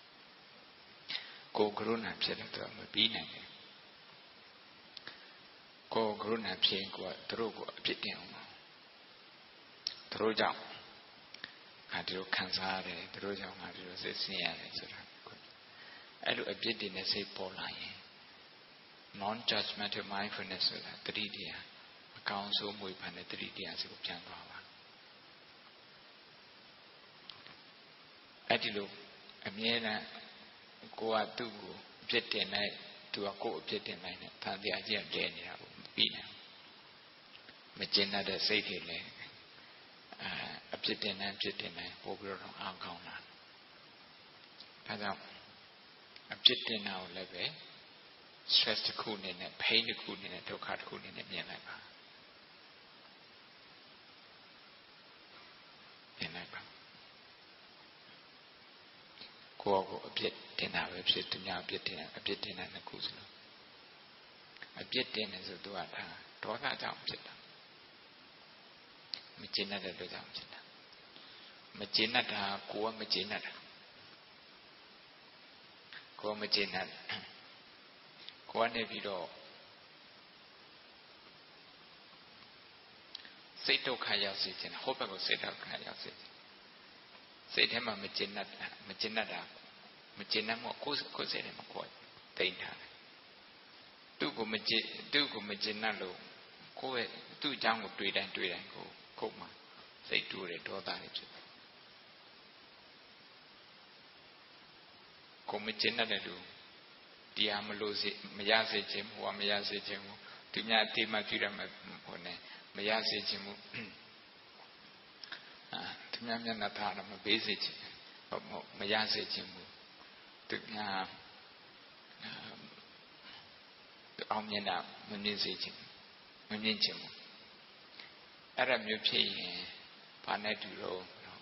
ကိုယ်ကရုဏာဖြစ်တယ်တော့မပြီးနိုင်ဘူးကိုယ်ကရုဏာဖြစ်ရင်ကိုယ်ကသူတို့ကိုအပြစ်တင်အောင်သူတို့ကြောင့်ငါတို့ခံစားရတယ်သူတို့ကြောင့်ငါတို့စိတ်ဆင်းရတယ်ဆိုတာအဲ့လိုအပြစ်တင်တဲ့စိတ်ပေါ်လာရင် non judgmental mindfulness ဆိုတာတတိတရားအကောင်းဆုံးမွေးဖန်တဲ့တတိတရားစီကိုပြန်သွားပါအဲ့ဒီလိုအမြဲတမ်းကိုကသူ့ကိုအပြစ်တင်လိုက်သူကကိုယ်အပြစ်တင်လိုက်နဲ့သာတရားကြီးကလဲနေတာကိုမပြီးနိုင်မကျင်တဲ့စိတ်တွေလည်းအပြစ်တင်နိုင်ပို့ပြီးတော့အောင်ကောင်းလာဒါကြောင့်အပြစ်တင်တာကိုလည်းပဲ stress တစ်ခုအနေနဲ့ pain တစ်ခုအနေနဲ့ဒုက္ခတစ်ခုအနေနဲ့မြင်လိုက်ပါကိုယ့်ကိုအပြစ်တင်တာပဲဖြစ်သူများအပြစ်တင်တာနှစ်ခုစလုံးအပြစ်တင်တယ်ဆိုသူကဒါဒေါသကြောင့်ဖြစ်တာမကျေနပ်တဲ့အတွက်ကြောင့်ဖြစ်တာမကျေနပ်တာကိုယ်ကမကျေနပ်တာကိုယ်မကျေနပ်ကိုယ်ကနေပြီးတော့စိတ်ဒုက္ခရောက်စေခြင်းဟောဘက်ကိုစိတ်ဒုက္ခရောက်စေခြင်းစိတ်ထဲမှာမကျေနပ်တာမကျေနပ်မို့ကိုယ်စိတ်ထဲမှာကိုယ်တိတ်ထားတယ်သူ့ကိုမကျေနပ်လို့ကိုယ့်ရဲ့သူ့အကြောင်းကိုတွေးတိုင်းကိုယ်မှာစိတ်တူတယ်ဒေါသတွေဖြစ်တယ်ကိုယ်မကျေနပ်တဲ့လူတရားမလို့စေမရစေခြင်းဟိုကမရစေခြင်းဘူးသူများအတိမပြုရမယ်ဟိုနဲ့မရစေခြင်းဘူးသူများမျက်နှာထားတော့မပေးစေခြင်းမရစေခြင်းဘူးသူများအောင်မြင်တာမမြင်စေခြင်းဘူးအဲ့ဒါမျိုးဖြစ်ရင်ဘာနဲ့တူတော့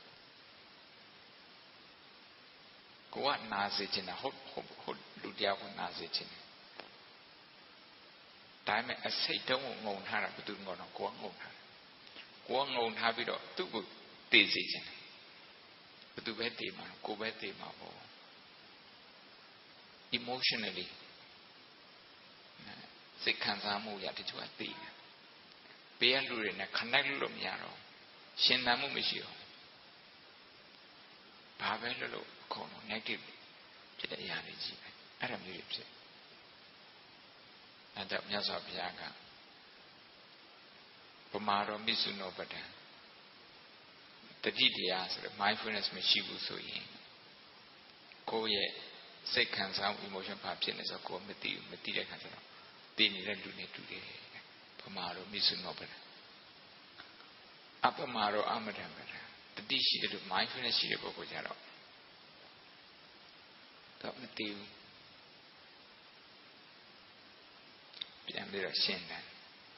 ကိုကနာစေခြင်းတာဟုတ်လူတရားကိုနာစေခြင်းဒါပေမဲ့အစိတ်တုံးကိုငုံထားတာဘယ်သူငုံတော့ကိုကငုံထားပြီးတော့သူ့ကိုတည်စေခြင်းဘယ်သူပဲတည်မှာကိုပဲတည်မှာပေါ့ emotionally စိတ်ခံစားမှုရတချို့ကတည်တယ်ဘေးကလူတွေနဲ့ connect လုပ်မရတော့ရှင်သန်မှုမရှိတော့ဘာပဲလို့ခေါ်တော့ negative ဖြစ်တဲ့အရာတွေကြီးပဲအဲ့ဒါမျိုးဖြစ်အဲ့ဒါမြတ်စွာဘုရားကပမာရောမိစုနောပဒံတတိတရားဆိုတော့ mindfulness မရှိဘူးဆိုရင်ကိုယ့်ရဲ့စိတ်ခံစားမှု emotion ဘာဖြစ်နေဆိုကိုယ်မသိတဲ့ခါကျတော့တည်နေတဲ့လူနဲ့တူတယ်ပမာရောမိစုနောပဒံအပမာရောအမတံပဒံတတိရှိတဲ့လူ mindfulness ရှိတဲ့ပုဂ္ဂိုလ်ကြတော့တော့မသိဘူးပြန်ပြီးတော့ရှင်းတယ်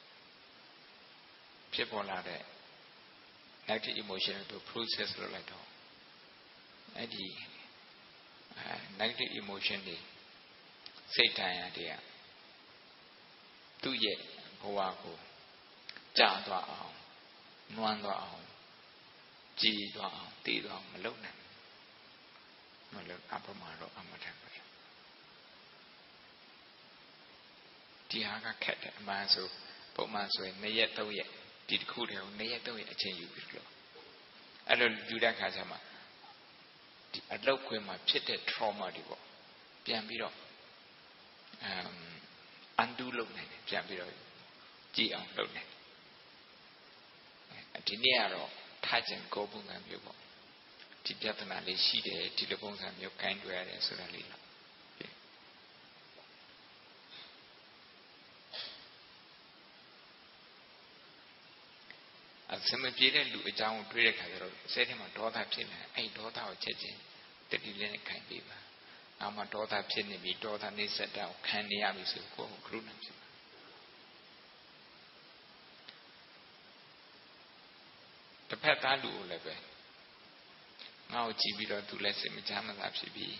ဖြစ်ပေါ်လာတဲ့ negative emotion ကို process လုပ်လိုက်တော့အဲ့ဒီ negative emotion တွေစိတ်တိုင်းတွေကသူ့ရဲ့ဘဝကိုကြာသွားအောင်နွမ်းသွားအောင်ကြည်သွားအောင်တည်သွားအောင်မလုပ်နိုင်မလုပ်အပမာတော့အမထပဲဒီဟာကခက်တယ်အမှန်ဆိုပုံမှန်ဆိုရင်2ရက်3ရက်ဒီတစ်ခုတည်းကို2ရက်3ရက်အချိန်ယူပြီးလို့အဲ့လိုယူတဲ့ခါကျမှဒီအလောက်ခွင်မှာဖြစ်တဲ့ trauma တွေပေါ့ပြန်ပြီးတော့undo လုပ်နိုင်တယ်ပြန်ပြီးတော့ကြည့်အောင်လုပ်တယ်ဒီနေ့ကတော့ထားခြင်းကိုပုံစံမျိုးပေါ့ဒီပြဿနာလေးရှိတယ်ဒီလိုပုံစံမျိုးကိုင်းတွေ့ရတယ်ဆိုတာလေးတော့အစမပြေတဲ့လူအကြောင်းကိုတွေးတဲ့ခါကျတော့စိတ်ထဲမှာဒေါသဖြစ်နေအဲ့ဒေါသကိုချက်ချင်းတတိလေးနဲ့ခိုင်ပေးပါနောက်မှဒေါသဖြစ်နေပြီဒေါသနှိစ္စတာကိုခံနေရပြီဆိုကိုယ်ကရုဏာဖြစ်တစ်ဖက်သားလူကိုလည်းပဲငါ့ကိုကြည့်ပြီးတော့သူလည်းစိတ်မချမ်းသာဖြစ်ပြီး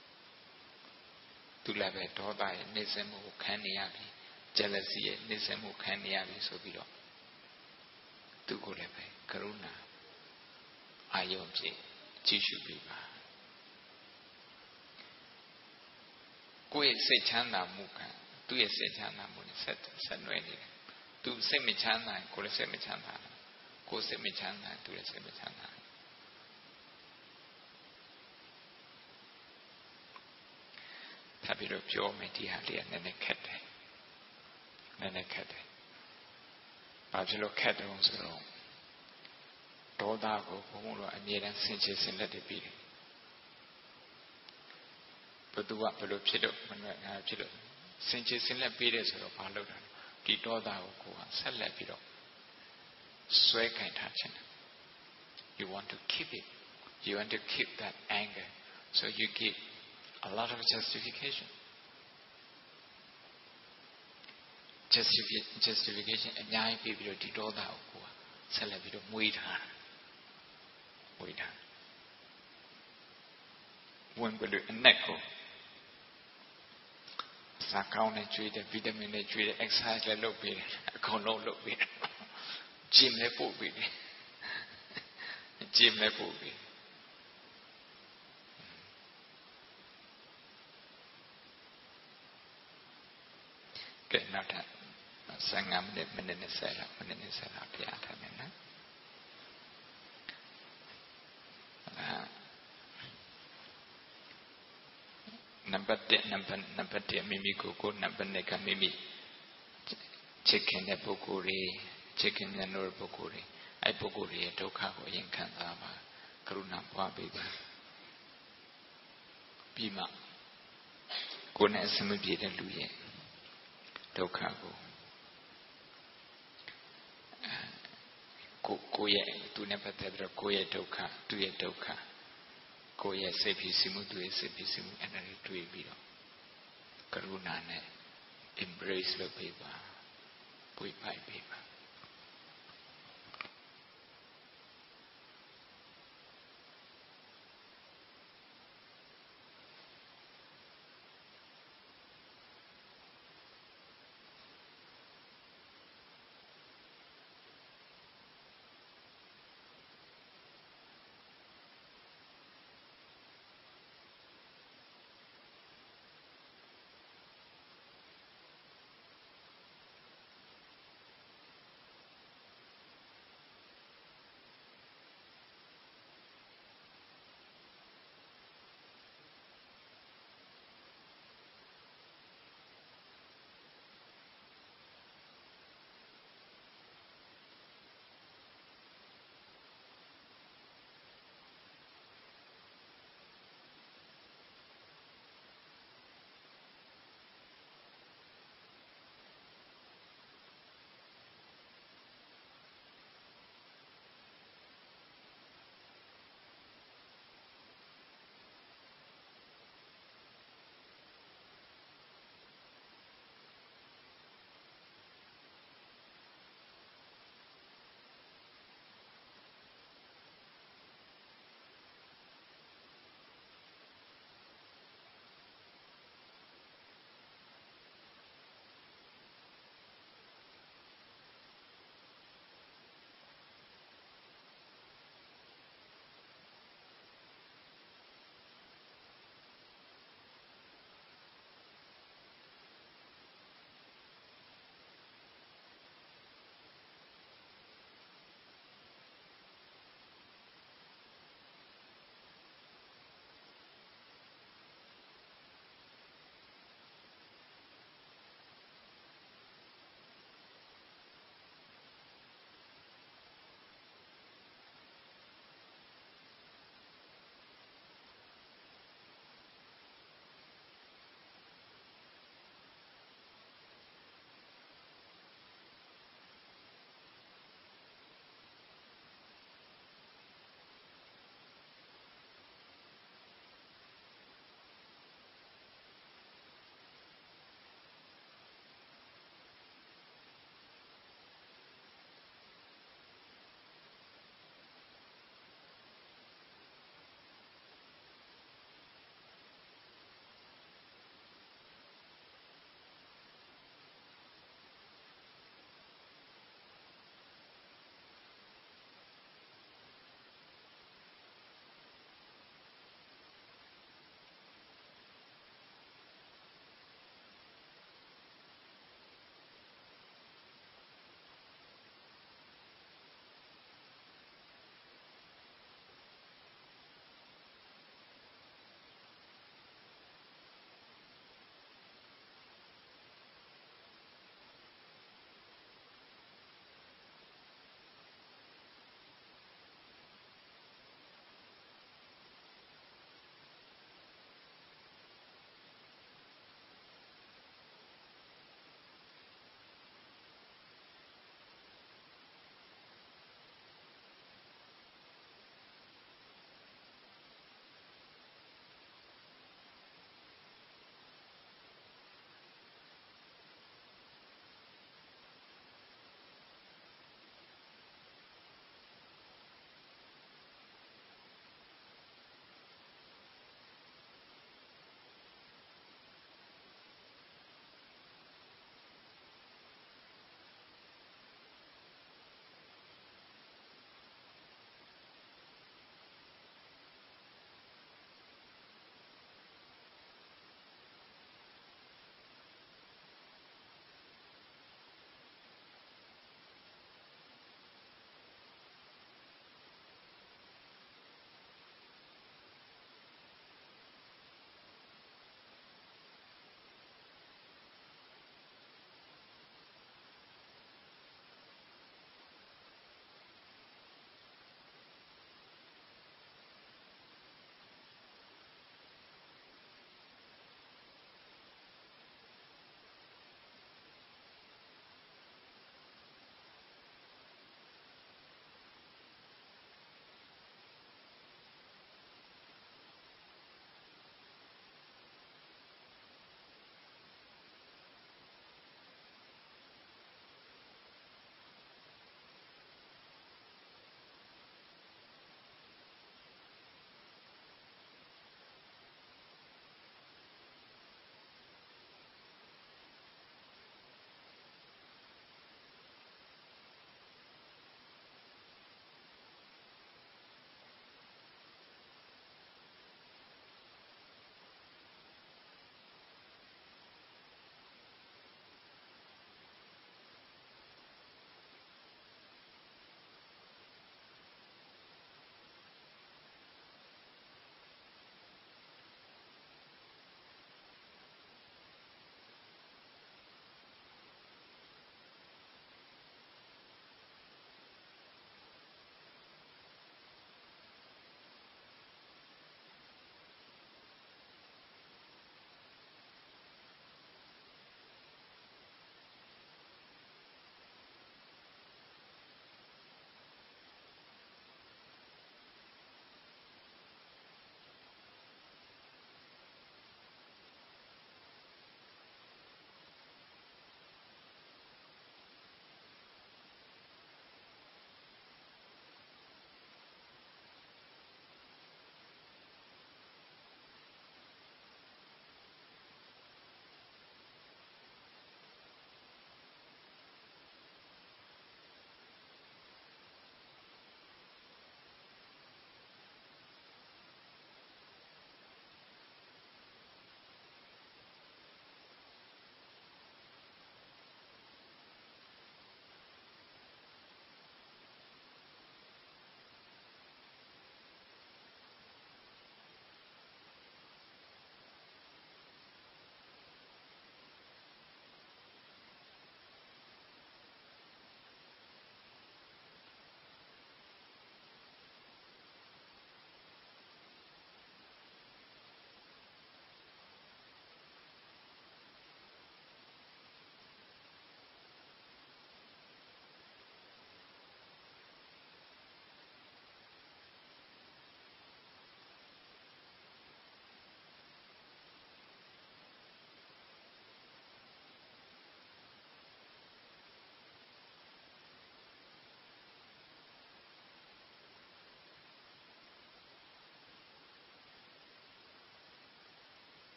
သူလည်းပဲဒေါသရဲ့နှိစ္စမှုကိုခံနေရပြီ jealousy ရဲ့နှိစ္စမှုခံနေရပြီဆိုပြီးတော့သူကိုလည်းပဲကရုဏာအာယုံဖြင့်ကြည့်ရှုပေးပါကိုယ့်ရဲ့စိတ်ချမ်းသာမှုကသူ့ရဲ့စိတ်ချမ်းသာမှုနဲ့ဆက်နွယ်နေတယ်သူစိတ်မချမ်းသာကိုယ်လည်းစိတ်မချမ်းသာကိုယ်စိတ်မချမ်းသာသူလည်းစိတ်မချမ်းသာထပ်ပြီးတော့ပြောမယ်ဒီဟာလေးကနည်းနည်းခက်တယ်နည်းနည်းခက်တယ်ဘာဖြစ်လို့ခက်တယ်ဆိုတော့ဒေါသကိုဘုံဘုံတော့အမြဲတမ်းဆင်ခြင်ဆင်လက်တွေပြီးတယ်ဘသူကဘယ်လိုဖြစ်လို့မနှဲ့ငါဖြစ်လို့ဆင်ခြင်ဆင်လက်ပြီးတယ်ဆိုတော့ဘာလုပ်တာဒီဒေါသကိုကိုယ်ကဆက်လက်ပြီးတော့ဆွဲကင်ထားခြင်း you want to keep it you want to keep that anger so you give a lot of justification အများကြီးပြီးတော့ဒီဒေါသကိုကိုယ်ကဆက်လက်ပြီးတော့မွေးထားဝင်ပြီးတော့အနက်ကိုစားကောင်းနဲ့ကျွေးတဲ့ဗီတာမင်နဲ့ကျွေးတဲ့ exercise လည်းလုပ်ပေးတယ်အကုန်လုံးလုပ်ပေးတယ်ဂျင်လည်းပို့ပေးတယ်ဂျင်လည်းပို့ပေးကဲနောက်ထပ်15မိနစ်နဲ့ဆက်လောက်ပြရထားမယ်နော်နံပါတ်1မိမိကိုနံပါတ်2ကမိမိချစ်ခင်တဲ့ပုဂ္ဂိုလ်တွေချစ်ခင်တဲ့ပုဂ္ဂိုလ်တွေအဲ့ပုဂ္ဂိုလ်တွေရဲ့ဒုက္ခကိုအရင်ခံစားပါကရုဏာပွားပေးပါပြီးမှကိုယ်နဲ့အစမပြေတဲ့လူရဲ့ဒုက္ခကိုယ့်ရဲ့သူနဲ့ပတ်သက်ပြီးတော့ကိုယ့်ရဲ့ဒုက္ခသူ့ရဲ့ဒုက္ခကိုယ့်ရဲ့စိတ်ဖြစ်စီမှုသူ့ရဲ့စိတ်ဖြစ်စီမှုအဲ့ဒါတွေတွေ့ပြီးတော့ကရုဏာနဲ့ embrace လုပ်ပေးပါပွေပိုက်ပေးပါ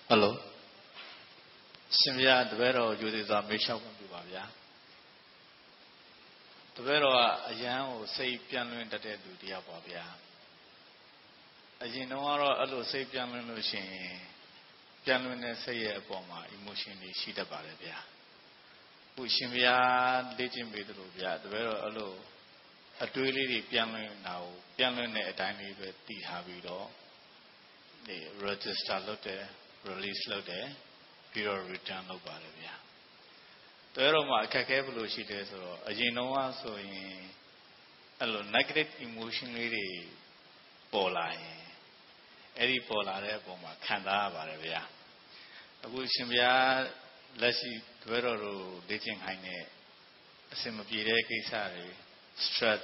Hello. ရှင်ဗျာတပည့်တော်ယူသေးစွာမေးလျှောက်ခွင့်ပြုပါဗျာတပည့်တော်ကအရန်ကိုစိတ်ပြန့်လွင့်တတ်တဲ့သူတယောက်ပါဗျာအရင်တော့အဲ့လိုစိတ်ပြန့်လွင့်လို့ရှိရင်ပြန့်လွင့်တဲ့စိတ်ရဲ့အပေါ်မှာ emotion တွေရှိတတ်ပါတယ်ဗျာခုရှင်ဗျာလေ့ကျင့်ပေးသလိုဗျာတပည့်တော်အဲ့လိုအတွေးလေးတွေပြန့်လွင့်တာကိုပြန့်လွင့်တဲ့အတိုင်းလေးပဲတည်ထားပြီးတော့ဒီ register လုပ်တယ် release လုပ်တယ်ပြီးတော့ return လုပ်ပါတယ်ဗျာတော်တော်မှအခက်အခဲဘယ်လိုရှိတယ်ဆိုတော့အရင်တော့ဆိုရင်အဲ့လို negative emotion လေးတွေပေါ်လာရင်အဲ့ဒီပေါ်လာတဲ့အပေါ်မှာခံစားရပါတယ်ဗျာအခုရှင်ဗျာလက်ရှိတော်တော်တို့လေ့ကျင့်ခိုင်းတဲ့အစင်မပြေတဲ့ကိစ္စတွေ stress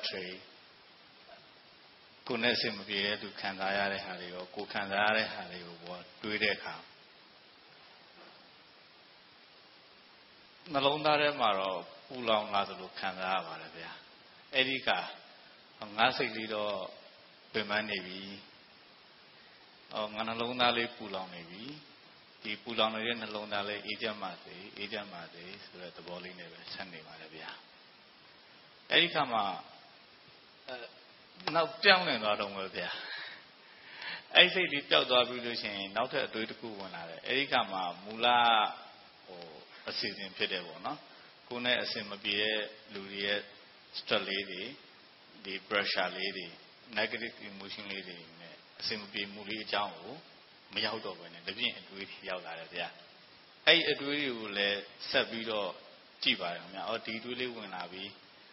တွေကိုယ်နဲ့အစင်မပြေတဲ့သူခံစားရတဲ့ဟာတွေရောကိုယ်ခံစားရတဲ့ဟာတွေကိုပေါ့တွေးတဲ့အခါနှလုံးသားထဲမှာတော့ပူလောင်လာသလိုခံစားရပါတယ်ဗျာအဲ့ဒီကငါစိတ်လေးတော့ပင်ပန်းနေပြီငါနှလုံးသားလေးပူလောင်နေပြီဒီပူလောင်နေတဲ့နှလုံးသားလေးအေးချမ်းပါစေအေးချမ်းပါစေဆိုတဲ့သဘောလေးနဲ့ပဲဆက်နေပါတယ်ဗျာအဲ့ဒီခါမှာနောက်ပြောင်းနေသွားတော့မယ်ဗျာအဲ့စိတ်လေးပျောက်သွားပြီလို့ရှိရင်နောက်ထပ်အတွေးတစ်ခုဝင်လာတယ်အဲ့ဒီခါမှာမူလအစီအစဉ်ဖြစ်တယ်ပေါ့နော်ကိုယ်နဲ့အစင်မပြေတဲ့လူတွေရဲ့ stress လေးတွေဒီ pressure လေးတွေ negative emotion လေးတွေနဲ့အစင်မပြေမှုလေးအကြောင်းကိုမရောက်တော့ဘဲနဲ့တပြင်းအတွေးရောက်လာတယ်ဗျာအဲ့အတွေးတွေကိုလည်းဆက်ပြီးတော့ကြည့်ပါတယ်ခင်ဗျာဒီအတွေးလေးဝင်လာပြီ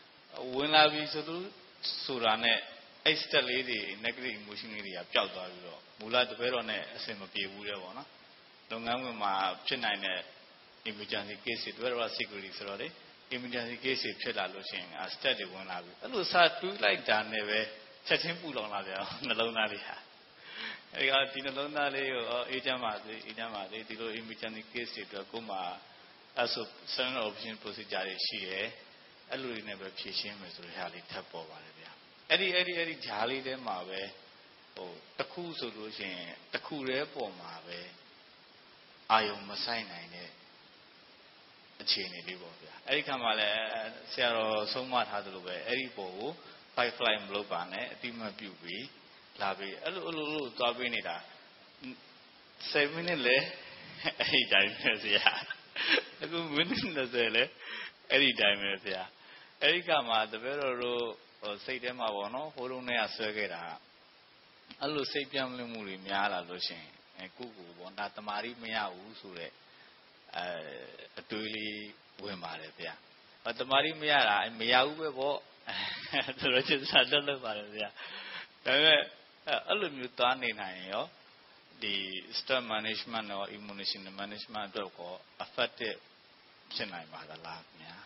ဆိုတာနဲ့အဲ့ step လေးတွေ negative emotion လေးတွေကပျောက်သွားပြီးတော့မူလတပည့်တော်နဲ့အစင်မပြေဘူးလေပေါ့နော်လုပ်ငန်းဝင်မှာဖြစ်နိုင်တဲ့emergency case တွေတော့ security ဆိုတော့လေ emergency case တွေဖြစ်လာလို့ရှိရင်stat တွေဝင်လာပြီအဲ့လိုစာတွေးလိုက်တာနဲ့ပဲချက်ချင်းပူလောင်လာပြန်နှလုံးသားလေးဟာအဲ့ဒီနှလုံးသားလေးကိုအေးချမ်းပါစေအေးချမ်းပါစေဒီလို emergency case တွေအတွက်ကိုမှအဲ့ဆို standard option procedure တွေရှိတယ်အဲ့လိုတွေနဲ့ပဲဖြည့်ရှင်းမယ်ဆိုတဲ့ဟာလေးထပ်ပေါ်ပါတယ်ဗျာအဲ့ဒီဂျားလေးထဲမှာပဲတစ်ခုဆိုလို့ရှိရင်တစ်ခုတည်းပေါ်မှာပဲအာယုံမဆိုင်နိုင်တဲ့အခြေအနေလေးပေါ့ဗျာအဲ့ဒီခါမှာလည်းဆရာတော်ဆုံးမထားသလိုပဲအဲ့ဒီပေါ်ကို fight flight မလုပ်ပါနဲ့အတိမပြုတ်ပြီးလာပြီးအဲ့လိုသွားပြီးနေတာ7 minutes လဲအဲ့ဒီတိုင်းပဲဆရာအခု minute 20လဲအဲ့ဒီတိုင်းပဲဆရာအဲ့ဒီခါမှာတပည့်တော်တို့စိတ်ထဲမှာပေါ့နော်ဟိုးလုံးနဲ့ဆွဲခဲ့တာအဲ့လိုစိတ်ပြောင်းလဲမှုတွေများလာလို့ရှိရင်ကိုပေါ့ဒါတမာရီမရဘူးဆိုတဲ့အတွေးလေးဝင်ပါတယ်ဗျာတမာရီမရတာမရဘူးပဲပေါ့ဆိုတော့ကျစားလုပ်ပါတယ်ဗျာဒါပေမဲ့အဲ့လိုမျိုးသွားနေနိုင်ရောဒီ stress management နဲ့ immunity management အတွက်ကို effective ဖြစ်နိုင်ပါသလားခင်ဗျာ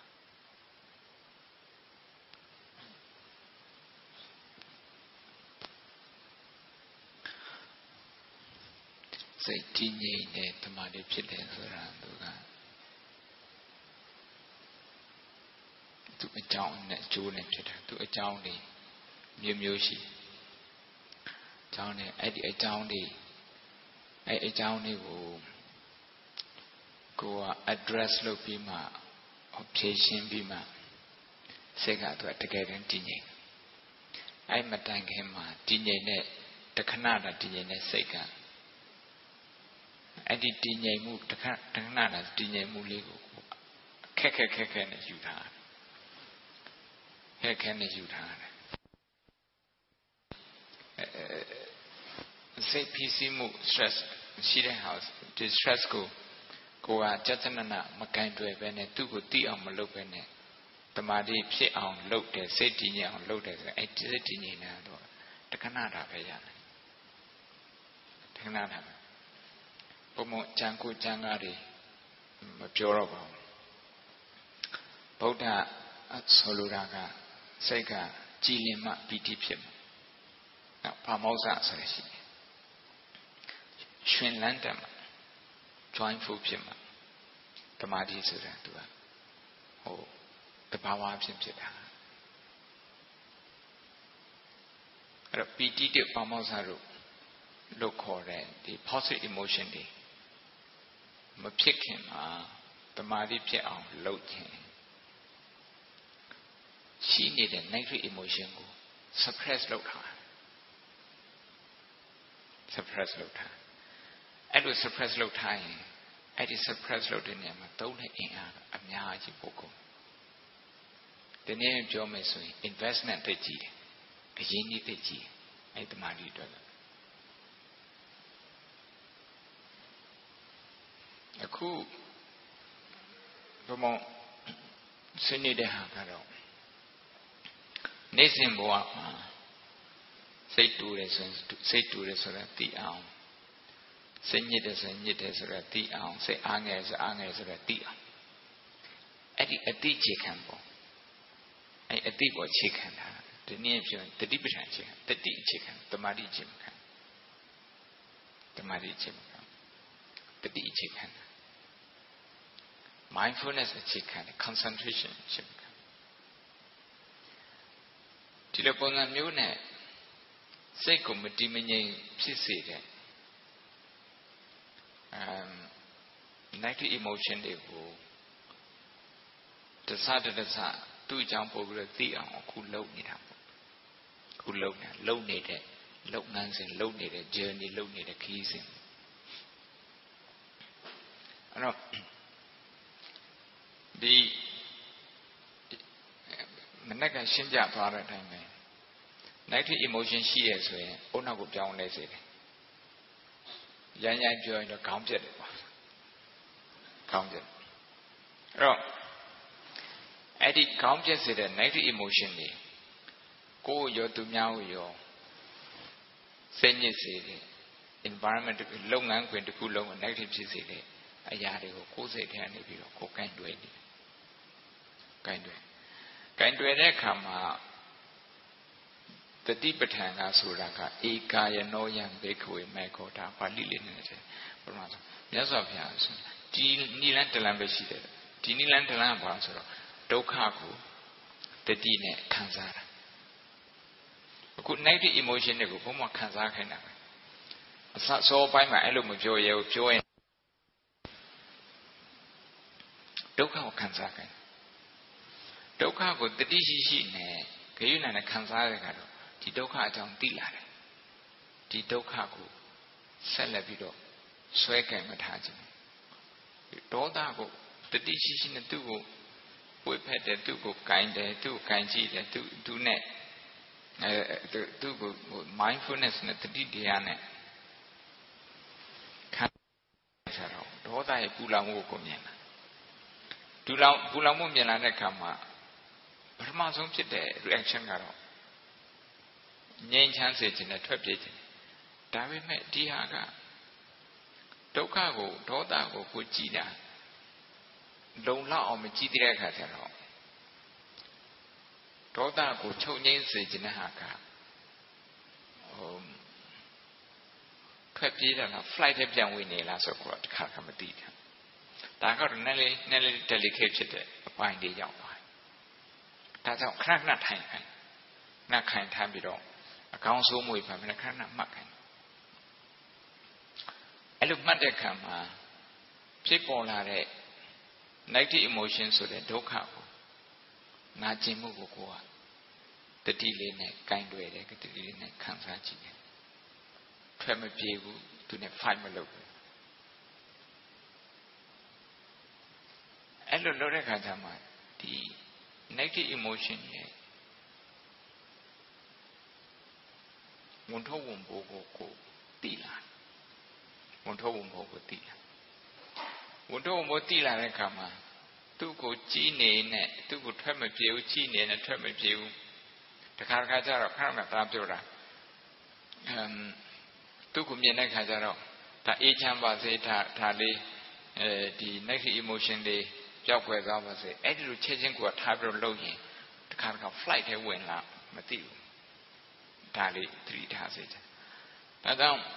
စိတ်တည်ငြိမ်တဲ့တမာတိဖြစ်တယ်ဆိုတာသူအကြောင်းနဲ့အကျိုးနဲ့ဖြစ်တယ်သူအကြောင်းတွေမျိုးရှိအကြောင်းနဲ့အဲ့ဒီအကြောင်းတွေကိုကိုက address လုပ်ပြီးမှဖြေရှင်းပြီးမှစိတ်ကသူတကယ်တမ်းတည်ငြိမ်အဲ့မတိုင်ခင်မှာတည်ငြိမ်တဲ့တခဏတာတည်ငြိမ်တဲ့စိတ်ကအဲ့ဒီတည်ငြိမ်မှုတခဏတာတည်ငြိမ်မှုလေးကိုခက်နဲ့ယူထားခက်နဲ့ယူထားတယ်စိတ်ဖိစီးမှု stress ရှိတဲ့ house ဒီ stress ကိုကကြက်နနမကင်တွယ်ပဲနဲ့သူ့ကိုသိအောင်မလုပ်ပဲနဲ့တမာတိဖြစ်အောင်လုပ်တယ်စိတ်တည်ငြိမ်အောင်လုပ်တယ်ဆိုအဲ့ဒီစိတ်တည်ငြိမ်တာတော့တခဏတာပဲရတယ်တခဏတာဘုံကြံကိုကြံကားတွေမပြောတော့ပါဘူးဗုဒ္ဓဆိုလိုတာကစိတ်ကကြည်လင်မှပီတိဖြစ်မှာနောက်ဘာမောဇဆိုရရှိတယ်ရှင်လန်းတယ်မှာ joyful ဖြစ်မှာတမာတိဆိုတာသူကတဘာဝဖြစ်တာအဲ့တော့ပီတိတဲ့ဘာမောဇတို့လို့ခေါ်တဲ့ဒီ positive emotion တွေမဖြစ်ခင်မှာတမာတိဖြစ်အောင်လုပ်ခြင်းရှိနေတဲ့ negative emotion ကို suppress လုပ်ထားsuppress လုပ်ထားအဲ့လို suppress လုပ်ထားရင်အဲ့ဒီ suppress လုပ်တဲ့နေရာမှာသုံးတဲ့အင်အားအများကြီးပိုကုန်ဒီနေ့ပြောမယ်ဆိုရင် investment သိကြည့်တယ်အရင်းနှီးသိကြည့်အဲ့တမာတိအတွက်အခုဘုံဆွေးနွေးတဲ့ဟာကတော့နေ့စဉ်ဘဝမှာစိတ်တူတယ်ဆိုရင်စိတ်တူတယ်ဆိုတာသိအောင်စိတ်ညစ်တယ်ဆိုရင်ညစ်တယ်ဆိုတာသိအောင်စိတ်အားငယ်ဆိုအားငယ်ဆိုတာသိအောင်အဲ့ဒီအတိအခြေခံပေါ့အဲ့အတိပေါ်အခြေခံတာဒီနေ့ပြောတတိပဋ္ဌာန်အခြေခံတတိအခြေခံတမာတိအခြေခံတမာတိအခြေခံတတိအခြေခံ mindfulness အခြေခံ concentration အခြေခံဒီလိုပုံစံမျိုးနဲ့စိတ်ကိုမတည်မငြိမ်ဖြစ်စေတဲ့negative emotion တွေကိုတစသူ့အကြောင်းပို့ပြီးတော့သိအောင်အခုလုပ်နေတာပေါ့အခုလုပ်နေတဲ့လုပ်ငန်းစဉ်လုပ်နေတဲ့ journey လုပ်နေတဲ့ခရီးစဉ်အဲ့တော့ဒီမနေ့ကရှင်းပြသွားတဲ့အတိုင်းပဲ negative emotion ရှိရဆိုရင်အုံနောက်ကိုပြောင်းလဲစေတယ်ရမ်းပြောရင်တော့ခေါင်းပြက်တယ်ပေါ့ခေါင်းပြက်အဲ့တော့အဲ့ဒီခေါင်းပြက်စေတဲ့ negative emotion တွေကိုယ်ရောသူများကိုရောစိတ်ညစ်စေတယ် environment လုပ်ငန်းခွင်တစ်ခုလုံးကို negative ဖြစ်စေတဲ့အရာတွေကိုကိုယ်စိတ်ထဲကနေပြီးတော့ကိုယ်ကန့်တွယ်နေတယ်ကန့်တွယ်တဲ့အခါမှာတတိပဋ္ဌာန်ကဆိုတာကဧကာယနောယံဘေခဝေမေခောတာပါဠိလေးနဲ့တယ်ဘုရားဆိုမြတ်စွာဘုရားဆိုဒီနိလန်းတလန်းပဲရှိတယ်ဒီနိလန်းတလန်းကဘာဆိုတော့ဒုက္ခကိုတတိနဲ့ခံစားတာအခု negative emotion တွေကိုဘုံမှာခံစားခိုင်းတာပဲအစောပိုင်းမှာအဲ့လိုမပြောရဲဘူးပြောရင်ဒုက္ခကိုခံစားခိုင်းဒုက္ခကိုတတိရှိနဲ့ဂရုဏာနဲ့ခံစားရတဲ့ကတော့ဒီဒုက္ခအကြောင်းသိလာတယ်ဒီဒုက္ခကိုဆက်လက်ပြီးတော့ဆွဲကင်မထားခြင်းဒေါသကိုတတိရှိနဲ့သူ့ကိုဝိဖက်တယ်သူ့ကိုကင်တယ်သူ့ကိုကင်ကြည့်တယ်သူနဲ့သူ့ကို mindfulness နဲ့တတိတရားနဲ့ခံစားတော့ဒေါသရဲ့ပူလောင်မှုကိုမြင်တာပူလောင်မှုမြင်လာတဲ့အခါမှာပထမဆုံးဖြစ်တဲ့ reaction ကတော့ငြိမ်းချမ်းစေခြင်းနဲ့ထွက်ပြေးခြင်းဒါပေမဲ့ဒီဟာကဒုက္ခကိုဒေါသကိုကြည်တာလုံလောက်အောင်မကြည်တဲ့အခါကျတော့ဒေါသကိုချုပ်ငြိမ်းစေခြင်းတဲ့ဟာကထွက်ပြေးတာလား flight ထဲပြန်ဝင်နေလားဆိုတော့တခါမသိဘူးဒါကတော့နည်းလေး delicate ဖြစ်တဲ့အပိုင်းတွေရောက်သွားတယ်ဒါကြောင့်ခဏထိုင်ခိုင်းထားပြီးတော့အကောင်းဆုံးမွေပါမယ်ခဏမှတ်ခိုင်းအဲ့လိုမှတ်တဲ့အခါမှာဖြစ်ပေါ်လာတဲ့ negative emotion ဆိုတဲ့ဒုက္ခကိုနာကျင်မှုကိုကိုယ်ကတတိလေးနဲ့ကင်တွယ်တယ်တတိလေးနဲ့ခံစားကြည့်တယ်ထွက်မပြေဘူးသူနဲ့ fight မလုပ်ဘူးအဲ့လိုလုပ်တဲ့အခါကျမှဒီ negative emotion ရဲ့ဝန်ထုတ်ဝန်ပိုးကိုသိလာဝန်ထုတ်ဝန်ပိုးကိုသိလာဝန်ထုတ်ဝန်ပိုးသိလာတဲ့အခါမှာသူ့ကိုကြီးနေနဲ့သူ့ကိုထွက်မပြေဘူးကြီးနေနဲ့ထွက်မပြေဘူးတခါကျတော့ခဏသားပြောတာသူ့ကိုမြင်တဲ့အခါကျတော့ဒါအေးချမ်းပါစေဒါလေးဒီ negative emotion တွေပျောက်ကွယ်သွားပါစေအဲ့ဒီလိုချက်ချင်းကိုထားပြီးတော့လုပ်ရင်တခါ flight ထဲဝင်လာမသိဘူးဒါလေးသတိထားစေချင်ဒါကြောင့်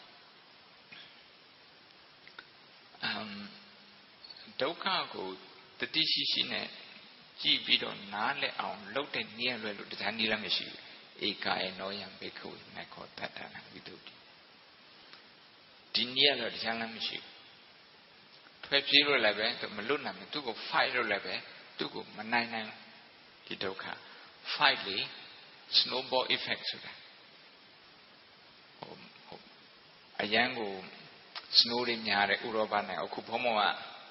ဒုက္ခကိုတတိရှိနဲ့ကြည့်ပြီးတော့နားလည်အောင်လုပ်တဲ့နည်းလွယ်လို့တခြားနည်းလည်းမရှိဘူးဧကာယနောယံဘေခဝေမေခောတတ္တနာဝိတုဒ္ဓိဒီနည်းတော့တခြားလည်းမရှိဘူးထွက်ပြေးလို့လည်းပဲသူမလွတ်နိုင်ဘူးသူ့ကို fight လုပ်လည်းပဲသူ့ကိုမနိုင်နိုင်ဒီဒုက္ခ fight လေ snowball effect ဆိုတာအရန်ကို snow တွေများတဲ့ဥရောပနိုင်ငံအခုဘုံဘုံက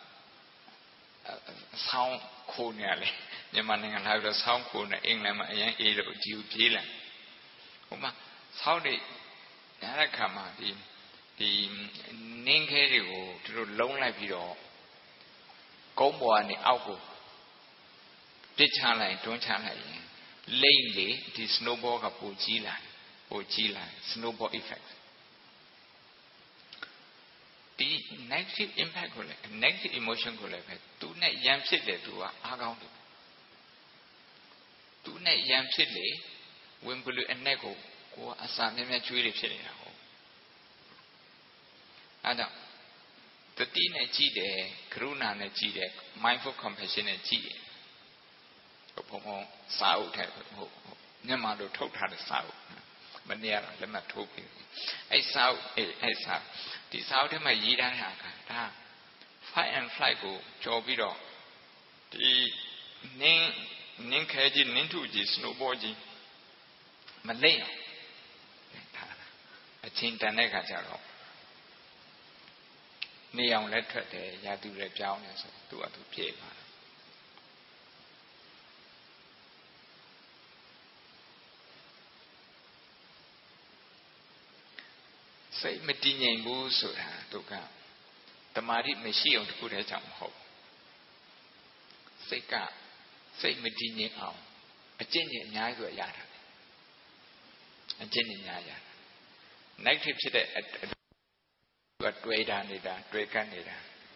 ဆောင်းခိုးနေရလေမြန်မာနိုင်ငံလာပြီးတော့ဆောင်းခိုးနေအင်္ဂလန်မှာအရန်အေးလို့ဂျီကိုပြေးလာဟိုမှာဆောင်းနေရတဲ့ခါမှာဒီနင်းခဲတွေကိုသူတို့လုံးလိုက်ပြီးတော့ကုန်းပေါ်ကနေအောက်ကိုပစ်ချလိုက်တွန်းချလိုက်ရင်လိမ့်လေဒီ snowball ကပိုကြီးလာ snowball effect ဒီ negative impact ကိုလည်း negative emotion ကိုလည်းပဲသူနဲ့ရန်ဖြစ်တယ်သူကအားကောင်းတယ်သူနဲ့ရန်ဖြစ်လေဝင်ပလူအနဲ့ကိုအစာမြဲမြဲကျွေးနေဖြစ်နေတာဟုတ်အဲ့တော့တတိနဲ့ကြည့်တယ်ကရုဏာနဲ့ကြည့်တယ် mindful compassion နဲ့ကြည့်တယ်ဘုံဘုံစာအုပ်ထဲဟုတ်မြန်မာလိုထုတ်ထားတဲ့စာအုပ်မနေ့ကလက်မှတ်ထိုးပြီးအဲ့စာအုပ်အဲ့စာဒီစာအုပ်ထဲမှာရေးထားတဲ့အခါဒါ fight and flight ကိုကြော်ပြီးတော့ဒီနင်းခဲကြီးနင်းထုကြီး snowball ကြီးမလိမ့်အောင်အချင်းတန်တဲ့ခါကျတော့နေအောင်လည်းထွက်တယ်ရာသူလည်းပြောင်းတယ်ဆိုသူကသူပြေးသွားတယ်စိတ်မတည်ငြိမ်ဘူးဆိုတာဒုက္ခတမာတိမရှိအောင်တခုတည်းကြောင့်မဟုတ်စိတ်ကစိတ်မတည်ငြိမ်အောင်အကျင့်ကြီးအများကြီးဆိုရတာအကျင့်ကြီးများရတာ negative ဖြစ်တဲ့တွေ့တာနေတာတွေ့ကတ်နေတာ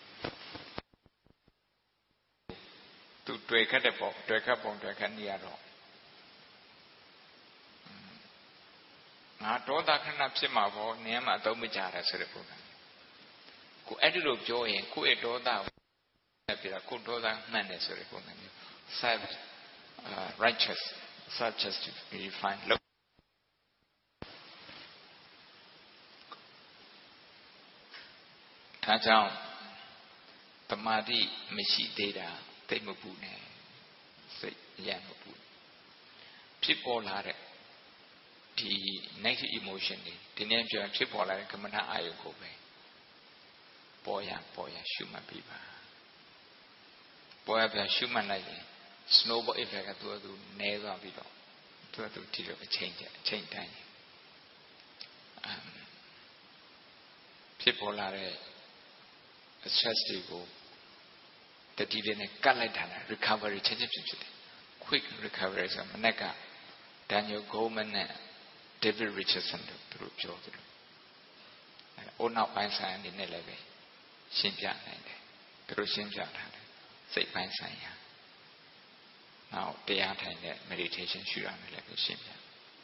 သူတွေ့ခတ်တဲ့ပုံတွေ့ခတ်ပုံတွေ့ခတ်နေရတော့ငါဒေါသခဏဖြစ်မှာပေါ့နင်းမှာအသုံးမကျတာဆိုတဲ့ပုံစံကိုအဲ့ဒီလိုပြောရင်ကိုယ့်ရဲ့ဒေါသကိုပြတာကိုဒေါသမှန်တယ်ဆိုတဲ့ပုံစံမျိုး self righteous self justify လို့ဒါကြောင့်တမာတိမရှိသေးတာသိမပူနဲ့စိတ်ရမပူဖြစ်ပေါ်လာတဲ့ဒီ negative emotion တွေဒီနေ့ပြောဖြစ်ပေါ်လာတဲ့ကမ္မဋ္ဌအာယုကိုပဲပေါ်ရရှုမှတ်ပြီးပါပေါ်ရပြရှုမှတ်လိုက်ရင် snowball effect ကသူနဲသွားပြီးတော့သူဒီလိုအချိန်တိုင်းဖြစ်ပေါ်လာတဲ့ stress တွေကိုတတိလေးနဲ့ကတ်လိုက်တာလား recovery ချက်ဖြစ်တယ် quick recovery ဆိုမနေ့က Daniel Goleman နဲ့ David Richardson တို့ပြောတယ်။အိုနောက်ပိုင်းဆိုင်အနေနဲ့လည်းပဲရှင်းပြနိုင်တယ်။သူတို့ရှင်းပြထားတယ်စိတ်ပိုင်းဆိုင်ရာ။နောက်တရားထိုင်တဲ့ meditation ရှုရမယ်လည်းပဲရှင်းပြ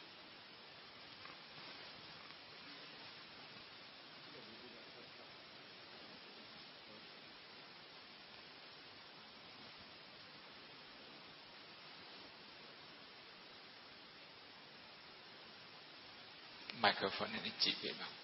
မိုက်ခရိုဖုန်းနဲ့ကြည့်ပေးပါ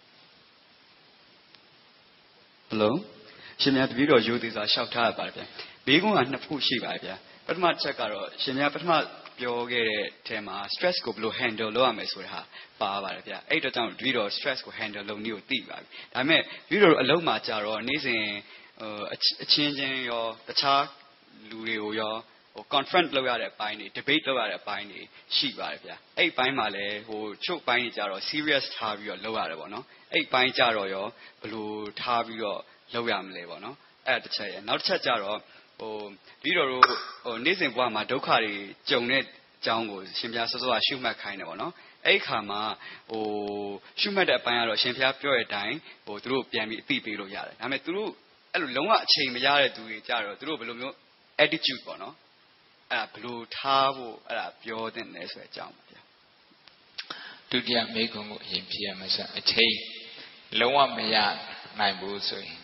ဟယ်လိုရှင်များတပည့်တော်ရိုသေစွာရှောက်ထားရပါတယ်ဗျဘေးကုန်းကနှစ်ခုရှိပါတယ်ဗျပထမချက်ကတော့ရှင်များပထမပြောခဲ့တဲ့အထဲမှာ stress ကိုဘယ်လို handle လုပ်ရမယ်ဆိုတဲ့ဟာပါပါတယ်ဗျအဲ့တော့ကြောင့်တပည့်တော် stress ကို handle လုပ်နည်းကိုသိပါပြီဒါပေမဲ့တပည့်တော်အလုံးမှာကြတော့နေ့စဉ်အချင်းချင်းရောတခြားလူတွေကိုရောconfront လုပ်ရတဲ့အပိုင်းတွေ debate လုပ်ရတဲ့အပိုင်းတွေရှိပါတယ်ဗျအဲ့အပိုင်းမှာလည်းချုပ်ပိုင်းတွေကြတော့ serious ထားပြီးတော့လုပ်ရတယ်ပေါ့နော်အဲ့အပိုင်းကြတော့ရောဘယ်လိုထားပြီးတော့လုပ်ရမလဲပေါ့နော်အဲ့တစ်ချက်ရယ်နောက်တစ်ချက်ကြတော့ပြီးတော့နေ့စဉ်ဘဝမှာဒုက္ခတွေကြုံတဲ့အကြောင်းကိုရှင်ဘုရားစောစောကရှုမှတ်ခိုင်းတယ်ပေါ့နော်အဲ့ခါမှာရှုမှတ်တဲ့အပိုင်းကတော့ရှင်ဘုရားပြောတဲ့အတိုင်းသူတို့ပြန်ပြီးအသိပေးလို့ရတယ်ဒါပေမဲ့သူတို့အဲ့လိုလုံးဝအချိန်မရတဲ့သူတွေကြတော့သူတို့ဘယ်လိုမျိုး attitude ပေါ့နော်အဲ့ဒါဘယ်လိုထားဖို့အဲ့ဒါပြောတဲ့နယ်ဆိုတဲ့အကြောင်းပါဗျာဒုတိယမိဂုံကိုအရင်ပြရမယ်ဆိုအချိန်လုံးဝမရနိုင်ဘူးဆိုရင်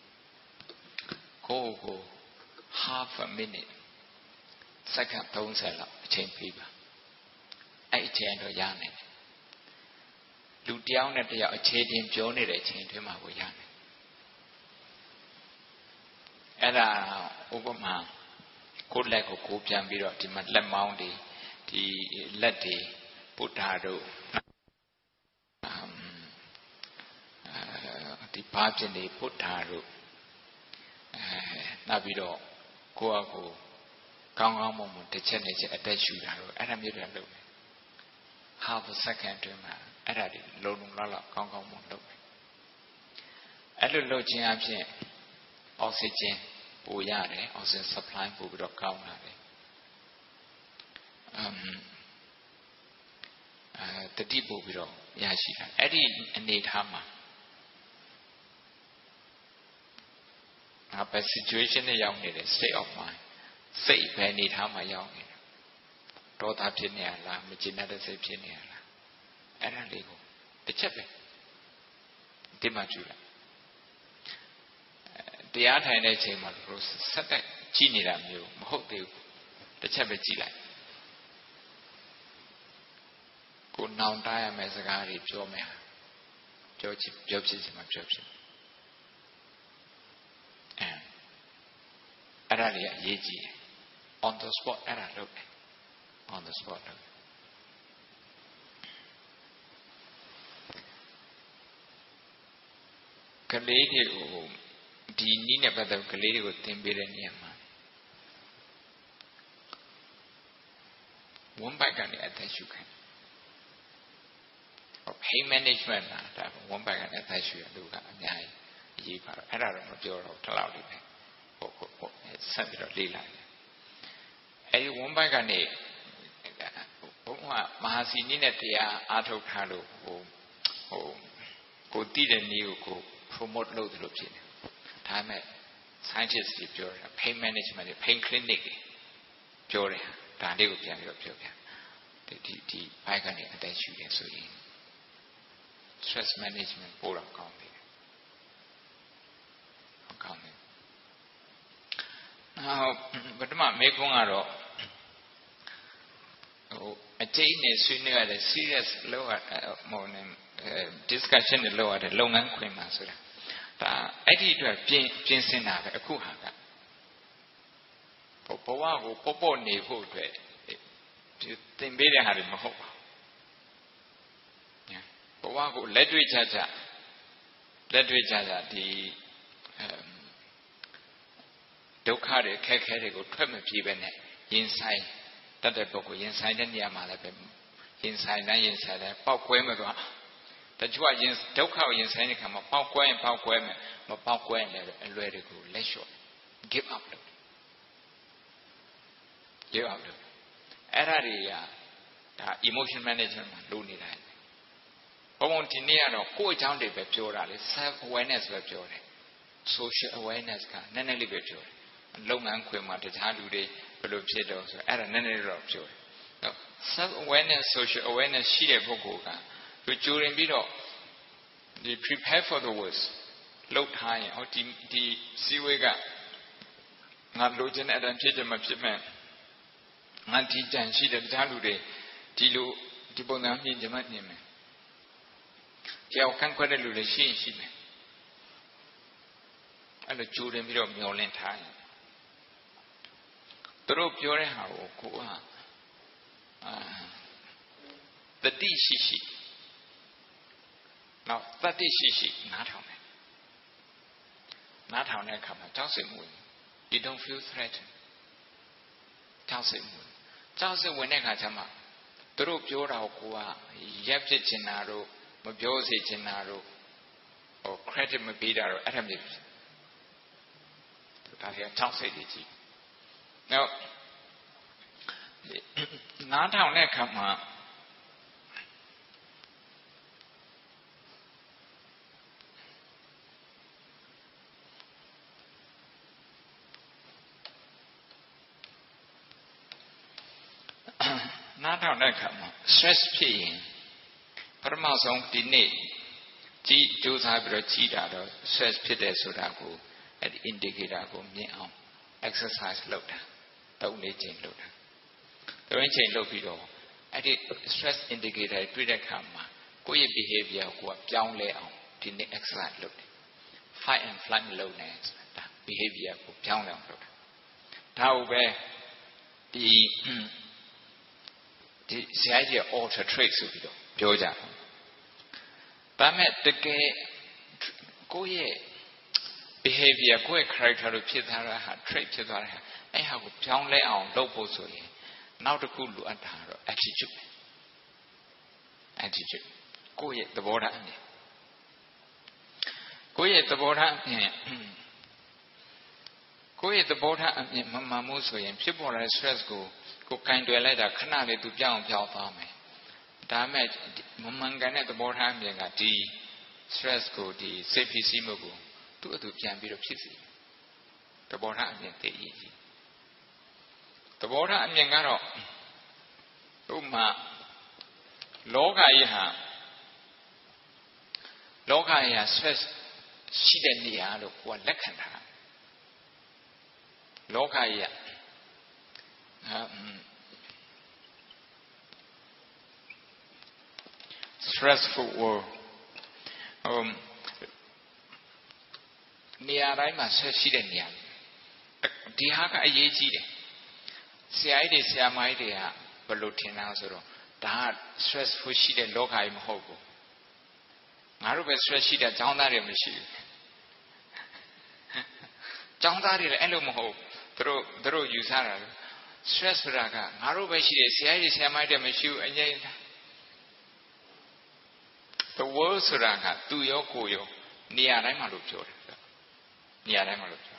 ကို half a minute စက္ကန့်30လောက်အချိန်ပေးပါအဲ့အချိန်တော့ရနိုင်တယ်လူတယောက်နဲ့တယောက်အခြေချင်းပြောနေတဲ့အချိန်တွင်းမှာကိုရနိုင် Era Obama could like a coop and be up to my Lemoundi, the Letty, Putado, the part in the Putado, Navido, Coago, Kangamo, the Chinese attach you, and I'm here. Half a second to him, and I did low lala, Kangamo. At the lodging up here, oxygen, Boyare, oxygen supply, Book of Kaunari. The deep Bobiro, Yashika, Eddie and Nate Hammer. Now, by situation, a young lady, state of mind, say, I need Hammer young. Daughter Tiniala, Mijinata Sepiniala, and a legal. The chaplain, Dimajula. The anti-nature process, Sata Chinira Mu, Mohodu, the Chabachila. Good now, Diamazagari, Jomea, Jobsis, my Jobs. And Aralia Yeji, on the spot, Aralope, on the spot. Kaledi. The Nina Bada Kaledi with Timbiraniama. One bag on the attach you can. Of hay management, one bag on the attach you and do that. I don't know if you're out loud. Something of Lila. A one bag on the Mahasi Nina Tia Ato Kalo, go did a new go promote load of it. I'm a scientist, pain management, pain clinic, Joria, Dandy, the Pagani, and that's you can see. Stress management, board of counting. Now, but my Mekongaro, a chain is sooner at a serious lower morning discussion lower at a long and queen. Eddie to have Jensen at a Kuhaka. Popo, Popo, Nevo, Timbere had him a hope. Powago, Ledri Jaja, the Dokari, Kakarigo, Tremor Pibene, inside that book, inside and Yamala, inside, inside, Pau Quemero. That you are in Dokao in Seneca, Pau Quem, Pau Quem, and ready to let you give up. Give up. Eraria, emotion management, Looney Line. Omontinia, who is down the Bepura, self awareness Bepura, social awareness, Nanelli Bepura, and long uncle Martin Halude, Pelopsedos, and a Nanelli Robjo. Self awareness, social awareness, she a Bogoga. During below, they prepare for the worst. Low high, or the Siwega, not looking at a gentleman of shipment. Auntie Jan, she the Talude, Tilu, Tibonam in the Matname. Yao can quite a little shame. And the children below Miolan time. The rope your how, the D. Now, that is she, not how many. Not how many come. Towsing moon. You don't feel threatened. Towsing moon. Towsing when I got a the rope your Akua, Yapsit Genaro, Mabiosi Genaro, or Credit Mabida or Atamib. That here, Towsing. Now, not how many come. Not on that come. Stress pain. Permasong dinate. G. Josabra Chida, stress pit sodago, and indicator go meow. Exercise load. Don't need chain load. The range chain load below. At the stress indicator, pretty come. Go your behavior, go up down layout. Didn't exercise load. Fight and flight load next. behavior ကိုပြောင်းလဲအောင်လုပ်တာဒါဟုတ်ပဲဒီဇာတ်ကြီး alter trait ဆိုပြီးတော့ပြောကြတယ်ဒါမဲ့တကယ်ကိုယ့်ရဲ့ behavior ကိုယ့်ရဲ့ character လို့ဖြစ်သွားတာဟာ trait ဖြစ်သွားတာဟာအဲ့ဟာကိုပြောင်းလဲအောင်လုပ်ဖို့ဆိုရင်နောက်တစ်ခုလိုအပ်တာတော့ attitude ကိုယ့်ရဲ့သဘောထားအမြင်ကိုယ့်ရဲ့သဘောထားအမြင်မမှန်မှုဆိုရင်ဖြစ်ပေါ်လာတဲ့ stress ကိုကင်တွယ်လိုက်တာခဏလေးသူပြောင်းသွားမယ်ဒါမဲ့မမှန်ကန်တဲ့သဘောထားအမြင်ကဒီ stress ကိုဒီစိတ်ဖြစ်စီးမှုကိုသူ့အတူပြန်ပြီးတော့ဖြစ်စေသဘောထားအမြင်တည်ရည်သဘောထားအမြင်ကတော့ဥပမာလောကကြီးဟာ stress ရှိတဲ့နေရာလို့ကိုယ်ကလက်ခံထားလောကကြီးကstressful world နေရာတိုင်းမှာ stress ရှိတဲ့နေရာဒီဟာကအရေးကြီးတယ်ဆရာကြီးတွေဆရာမကြီးတွေကဘယ်လိုထင်တာဆိုတော့ဒါက stressful ရှိတဲ့လောကကြီးမဟုတ်ဘူးငါတို့ပဲ stress ရှိတဲ့ကျောင်းသားတွေမရှိဘူးကျောင်းသားတွေလည်းအဲ့လိုမဟုတ်သူတို့ယူဆတာ stress ဆိုတာကငါတို့ပဲရှိတယ်ဆရာကြီးဆရာမကြီးတွေမရှိဘူးအငြိမ့် the world ဆိုတာကသူရောကိုယ်ရောနေရာတိုင်းမှာလို့ပြောတယ်နေရာတိုင်းမှာလို့ပြော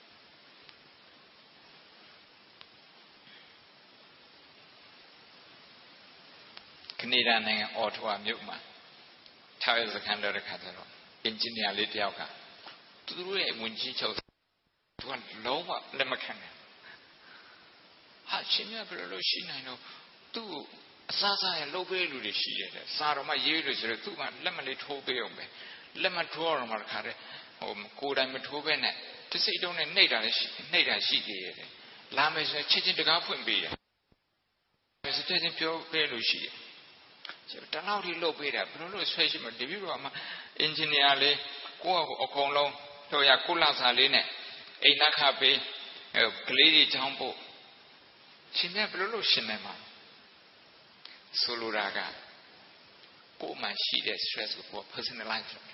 ကနေဒါနိုင်ငံအော်တိုဝါမြို့မှာထားရစခန်းတော်တစ်ခါကျတော့ engineer လေးတယောက်ကသူတို့ရဲ့ဝင်ကြီးချုပ်သူကလုံးဝလက်မခံဘူးဟာရှင်မြတ်ဘယ်လိုရှိနိုင်တော့သူ့အစားစားရလှုပ်ပေးလူတွေရှိတယ်စာတော်မှရေးလို့ဆိုတော့သူ့ကလက်မလေးထိုးပေးအောင်ပဲလက်မထိုးအောင်မှတခါတည်းကိုယ်တိုင်မထိုးပဲနဲ့တစိမ့်တုံးနဲ့နှိပ်တာရှိသေးတယ်လာမယ်ဆိုချက်ချင်းတကားဖွင့်ပေးတယ်ဆိုချက်ချင်းပြောပေးလို့ရှိတယ်တလောက်ထိလှုပ်ပေးတာဘယ်လိုလုပ်ဆွဲရှိမဒီပြီးတော့မှ engineer လေးကိုယ့်အကုန်လုံးတို့ရကုလစာလေးနဲ့အိမ်နောက်ခပေးကလေးတွေချောင်းပို့ရှင်မြတ်ဘယ်လိုလုပ်ရှင်နေမှာဆိုလိုတာကကိုယ်မှရှိတဲ့ stress ကို personalize အဲ့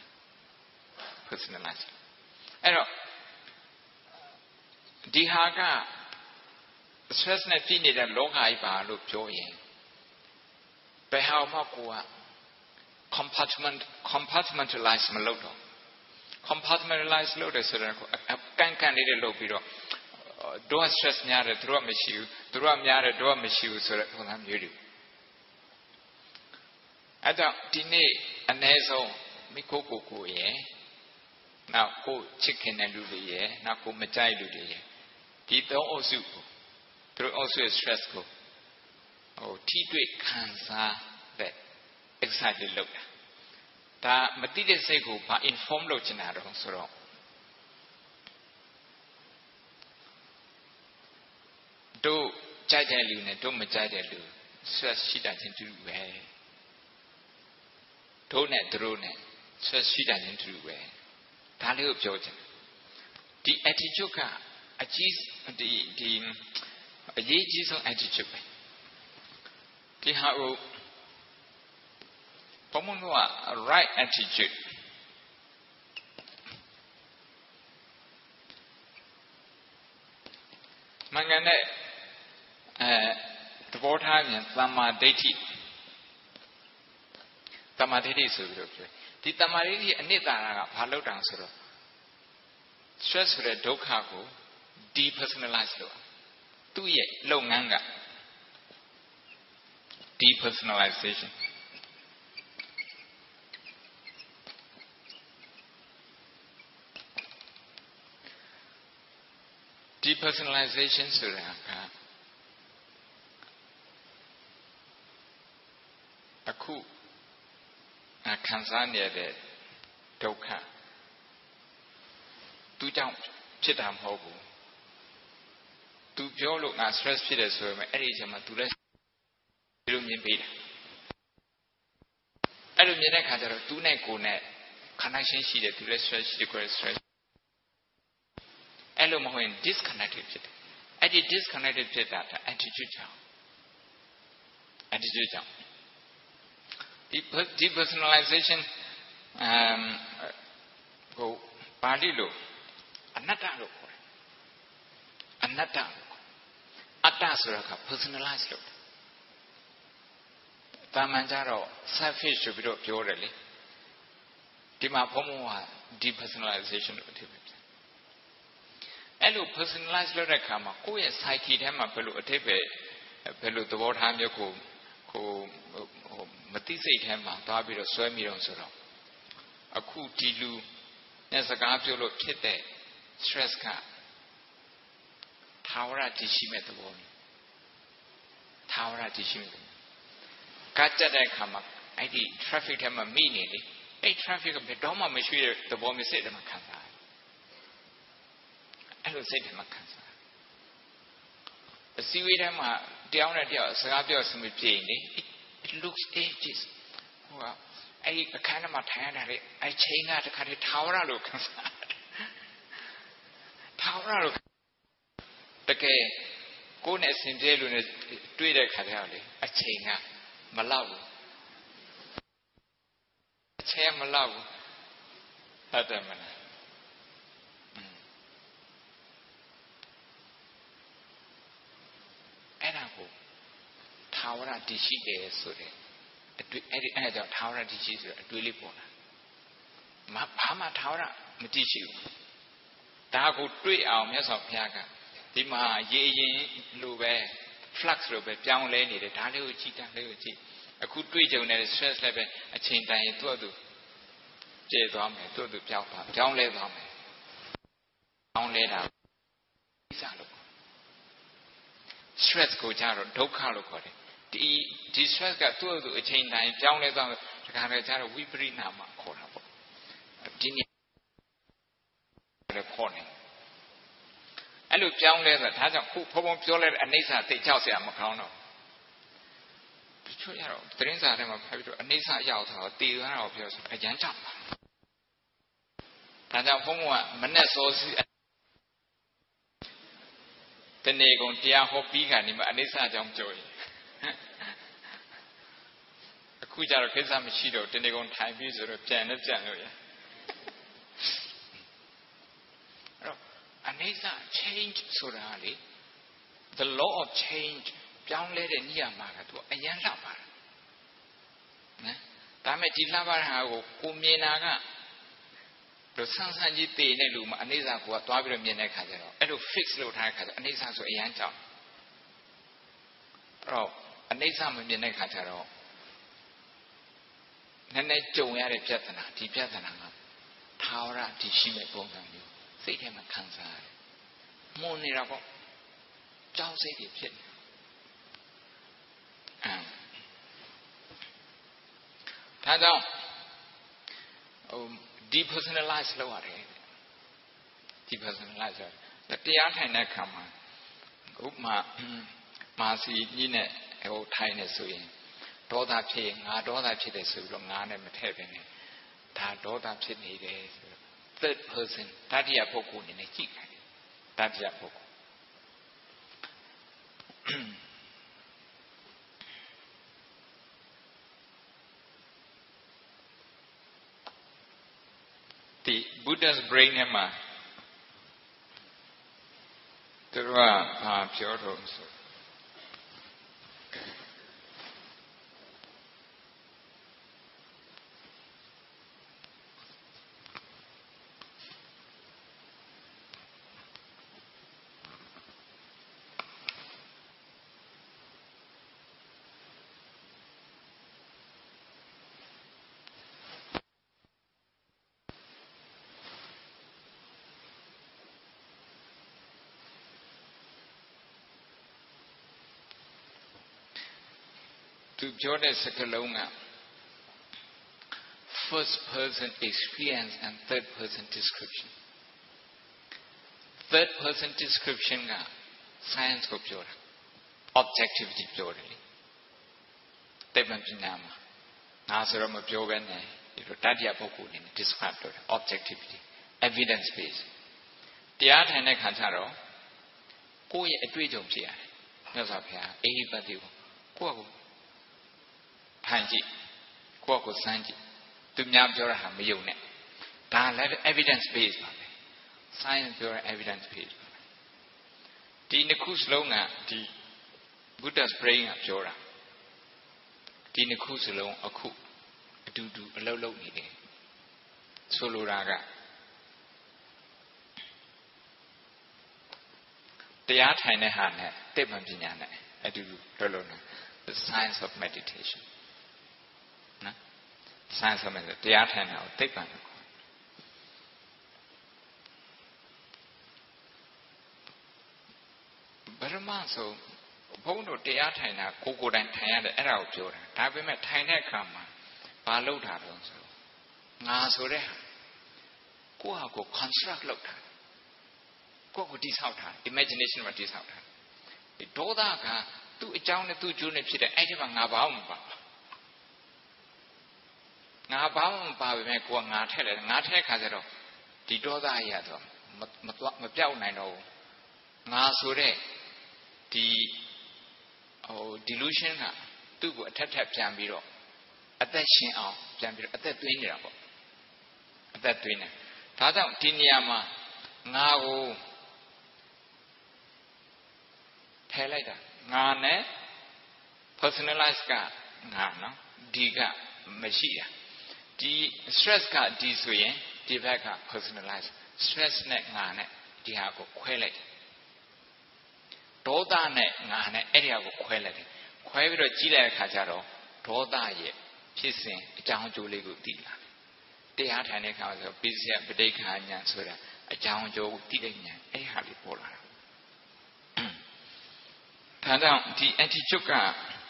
တော့ဒီဟာက stress နဲ့ပြည့်နေတဲ့လောကကြီးပါလို့ပြောရင်ဘယ်ဟာမှကိုယ်က compartmentalize မလုပ်တော့ compartmentalize လုပ်တယ်ဆိုတော့ကန်လေးတွေလုပ်ပြီးတော့တို့ stress များတယ်တို့ကမရှိဘူးတို့ကများတယ်တို့ကမရှိဘူးဆိုတဲ့ပုံစံမျိုးတွေအဲ့တော့ဒီနေ့အ ਨੇ ဆုံးမိကိုကိုရယ်နောက်ကိုချစ်ခင်တဲ့လူတွေရယ်နောက်ကိုမကြိုက်လူတွေရယ်ဒီသုံးအုပ်စုကိုသူတို့အုပ်စုရဲ့ stress ကိုထိတွေ့ခံစားတဲ့ exercise လုပ်တာဒါမတိတဲ့စိတ်ကိုဘာ inform လုပ်ချင်တာတော့ဆိုတော့တို့ကြိုက်တဲ့လူနဲ့တို့မကြိုက်တဲ့လူ stress ရှိတာချင်းတူပဲတို့နဲ့တို့နဲ့ stress ရှိတာချင်းတူပဲဒါလေးကိုပြောချင်ဒီ attitude ကအရေးကြီးဆုံး attitude ပဲဒီဟာကိုဘုံမလို့က right attitude မင်္ဂန်တဲ့သဘောထားဉာဏ်သမ္မာဒိဋ္ဌိဆိုပြီးတော့ပြောဒီသမ္မာဒိဋ္ဌိအနှစ်သာရကဘာလို့တောင်ဆိုတော့ stress ဆိုတဲ့ဒုက္ခကို depersonalize လုပ်သူ့ရဲ့လုပ်ငန်းက depersonalization depersonalization ဆိုတာကအခုခံစားနေတဲ့ဒုက္ခသူကြောင့်ဖြစ်တာမဟုတ်ဘူးသူပြောလို့ငါ stress ဖြစ်တယ်ဆိုရင်အဲ့ဒီအချိန်မှာသူလည်းဒီလိုမြင်ပေးတာအဲ့လိုမြင်တဲ့ခါကျတော့သူနဲ့ကိုယ်နဲ့ connection ရှိတယ်သူလည်း stress ရှိတယ်ကိုယ်လည်း stress အဲ့လိုမဟုတ်ရင် disconnected ဖြစ်တယ်အဲ့ဒီ disconnected ဖြစ်တာ attitude ကြောင့် attitude ကြောင့်ဒီ depersonalization ဟိုပါဠိလိုအနတ္တလို့ခေါ်တယ်အနတ္တအတ္တဆိုတာက personalize လို့တာမန်ကြတော့ selfish ဆိုပြီးတော့ပြောတယ်လေဒီမှာဘုံဘုံက depersonalization လို့အထင်ပဲအဲ့လို personalize လုပ်တဲ့အခါမှာကိုယ့်ရဲ့ psyche ထဲမှာဘယ်လိုအထင်ပဲဘယ်လိုသဘောထားမျိုးကိုမသိစိတ်ထဲမှာသွားပြီးတော့ဆွဲမိတော့ဆိုတော့အခုဒီလူနဲ့စကားပြောလို့ဖြစ်တဲ့ stress ကထာဝရတည်ရှိမဲ့သဘောမျိုးထာဝရတည်ရှိမဲ့ကားတက်တဲ့အခါမှာအဲ့ဒီ traffic ထဲမှာမိနေလေအဲ့ traffic ကဘယ်တော့မှမရှိတဲ့သဘောမျိုးစိတ်ထဲမှာခံစားရတယ်အဲ့လိုစိတ်ထဲမှာခံစားရတယ်အစည်းအဝေးထဲမှာတယောက်နဲ့တယောက်စကားပြောစမှုပြေနေ it looks ages ဟိုကအဲ့ဒီအခန်းထဲမှာထိုင်ရတာလေအဲ့ချိန်ကတခါတည်းထာဝရလို့ခံစားထာဝရလို့တကယ်ကိုယ်နဲ့ဆင်ပြေလို့နဲ့တွေ့တဲ့ခါကျတော့လေအချိန်ကမလောက်ဘူးအချိန်မလောက်ဘူးဟုတ်တယ်မလားအဲ့ဒါကိုထာဝရတည်ရှိတယ်ဆိုတဲ့အတွေ့အဲ့ဒါကြောင့်ထာဝရတည်ရှိဆိုတဲ့အတွေ့လေးပေါ်လာဘာမှထာဝရမတည်ရှိဘူးဒါကိုတွေ့အောင်မြတ်စွာဘုရားကဒီမှာရေရင်လိုပဲ flux လိုပဲပြောင်းလဲနေတယ်ဒါလေးကိုကြည့်တာလေးကိုကြည့်အခုတွေ့ကြုံတဲ့ stress လည်းပဲအချိန်တိုင်းသူ့အတူကျေသွားမယ်သူ့အတူပြောင်းလဲသွားမယ်ပြောင်းလဲတာဣစ္ဆာလို့ stress ကိုကြတော့ဒုက္ခလို့ခေါ်တယ်ဒီ stress ကသူ့အတူအချိန်တိုင်းပြောင်းလဲသွားတယ်ဒါကြတော့ကြတော့ဝိပရိနာမခေါ်တာပေါ့ဒီနေ့လည်းခေါ်နေအဲ့လိုပြောင်းလဲတာဒါကြောင့်ခုဘုံပြောလိုက်တဲ့အနိစ္စသိကြောက်เสียမကောင်းတော့တချို့ရတော့သတင်းစာထဲမှာဖတ်ပြီးတော့အနိစ္စရောက်တော့တည်သွားတာကိုပြောဆိုအရန်ကြောက်ပါဒါကြောင့်ဘုံကမနဲ့စောစီတနေ့ကုန်တရားဟောပြီးခါနေမှာအနိစ္စကြောင့်ပြောရင်အခုကျတော့ကိစ္စမရှိတော့တနေ့ကုန်ထိုင်ပြီးဆိုတော့ပြန်လို့ရအနိစ္စ change ဆိုတာလေ the law of change ပြောင်းလဲတဲ့နေရာမှာကသူအရန်လှပါတယ်နော်ဒါမဲ့ဒီလှပတဲ့ဟာကိုမြင်တာကဆန်းဆန်းကြီးတည်နေလူမှာအနိစ္စကိုကသွားပြီးတော့မြင်တဲ့ခါကျတော့အဲ့လို fix လုပ်ထားတဲ့ခါကျအနိစ္စဆိုအရန်ကြောက်အဲ့တော့အနိစ္စမမြင်တဲ့ခါကျတော့နည်းနည်းကြုံရတဲ့ပြဿနာဒီပြဿနာကထာဝရတည်ရှိမဲ့ပုံစံမျိုးစိတ်ထဲမှာခံစားရတယ်မွန်နေတာပေါ့ကြောက်စိတ်တွေဖြစ်နေဒါကြောင့်depersonalize လုပ်ရတယ် depersonalize တရားထိုင်တဲ့အခါမှာဥပမာမာစီကြီးနဲ့ထိုင်နေဆိုရင်ဒေါသဖြစ်ရင်ငါဒေါသဖြစ်တယ်ဆိုပြီးတော့ငါနဲ့မထည့်ပဲနဲ့ဒါဒေါသဖြစ်နေတယ်ဆိုတော့ third person တတိယပုဂ္ဂိုလ်အနေနဲ့ကြည့်တယ်တတိယပုဂ္ဂိုလ်ဒီ Buddha's brain ထဲမှာသူကဘာပြောတော့ဆိုသူပြောတဲ့စကားလုံးက first person experience and third person description third person description က science ကိုပြောတာ objectivity ပြောတယ်လေတေပံပညာမှာငါဆိုတော့မပြောဘဲနဲ့ဒီလိုတတိယပုဂ္ဂိုလ်အနေနဲ့ describe လုပ်တယ် objectivity evidence based တရားထိုင်တဲ့ခါကျတော့ကိုယ့်ရဲ့အတွေ့အကြုံဖြစ်ရတယ်မြတ်စွာဘုရားအေဟိပတိကိုကိုယ့်ကိုထိုင်ကြည့်ကိုယ့်ကိုစမ်းကြည့်သူများပြောတာဟာမယုံနဲ့ဒါလည်း evidence based ပါပဲ science ပြောတဲ့ evidence based ပါဒီနှစ်ခုစလုံးကဒီ Buddha's brain ကပြောတာဒီနှစ်ခုစလုံးအခုအတူတူအလုပ်လုပ်နေတယ်ဆိုလိုတာကတရားထိုင်တဲ့ဟာနဲ့သိပ္ပံပညာနဲ့အတူတူလုပ်လို့ the science of meditation နော် science of meditation တရားထိုင်တာကိုသိပ္ပံလို့ခေါ်ဗရမဆိုဘုန်းတို့တရားထိုင်တာကိုယ်တိုင်ထိုင်ရတယ်အဲ့ဒါကိုပြောတာဒါပေမဲ့ထိုင်တဲ့အခါမှာဘာလုပ်တာလဲဆိုငါဆိုတဲ့ကိုယ့်ဟာကို construct လုပ်တာကိုယ့်ကိုတိဆောက်တာ imagination မှာတိဆောက်တာဒီဒေါသကသူ့အကြောင်းနဲ့သူ့ကျိုးနဲ့ဖြစ်တဲ့အဲ့ဒီမှာငါဘာမှမပါငါဘာမှမပါပဲကိုကငါထက်တယ်ငါထက်ခါကျတော့ဒီဒေါသရတော့မပြောက်နိုင်တော့ဘူးငါဆိုတဲ့ဒီdelusion ကသူ့ကိုအထက်ထက်ပြန်ပြီးတော့အသက်ရှင်အောင်ပြန်ပြီးတော့အသက်သွင်းနေတာပေါ့အသက်သွင်းနေဒါကြောင့်ဒီနေရာမှာငါကိုထည့်လိုက်တာငါနဲ့ personalize ကငါနော်ဒီကမရှိတာဒီ stress ကဒီဆိုရင်ဒီဘက်က personalize stress နဲ့ငါနဲ့ဒီဟာကိုခွဲလိုက်တယ်ဒေါသနဲ့ငါနဲ့အဲ့ဒီဟာကိုခွဲလိုက်တယ်ခွဲပြီးတော့ကြီးလိုက်တဲ့အခါကျတော့ဒေါသရဲ့ဖြစ်စဉ်အကြောင်းအကျိုးလေးကိုသိလာတယ်တရားထိုင်တဲ့အခါဆိုပိစိယပဋိက္ခာဉာဏ်ဆိုတာအကြောင်းအကျိုးကိုသိတဲ့ဉာဏ်အဲ့ဟာလေးပေါ်လာတာဒါကြောင့်ဒီ attitude က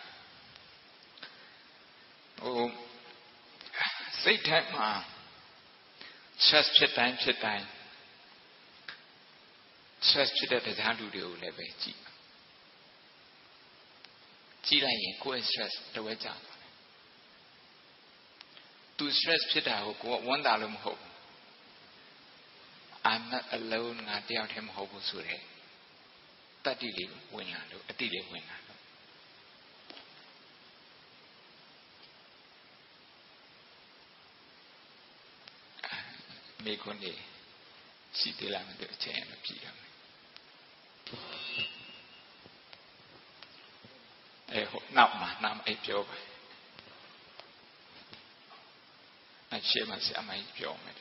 စိတ်ထဲမှာ stress ဖြစ်တိုင်း stress ဖြစ်တဲ့တရားလူတွေကိုလည်းပဲကြည့်လိုက်ရင်ကိုယ့် stress တစ်ဝက်ကျသွားတယ်သူ stress ဖြစ်တာကိုကိုယ်ကဝမ်းသာလို့မဟုတ်ဘူး I'm not alone ငါတယောက်တည်းမဟုတ်ဘူးဆိုတဲ့တတိလေးဝင်လာလို့အတိလေးဝင်လာလို့မိခွန်းနေရှိသေးလားမသိအချိန်မပြည့်ရမယ်ဟုတ်နောက်မှာနာမအိပ်ပြောပါအရှေ့မှာဆရာမကြီးပြောမယ်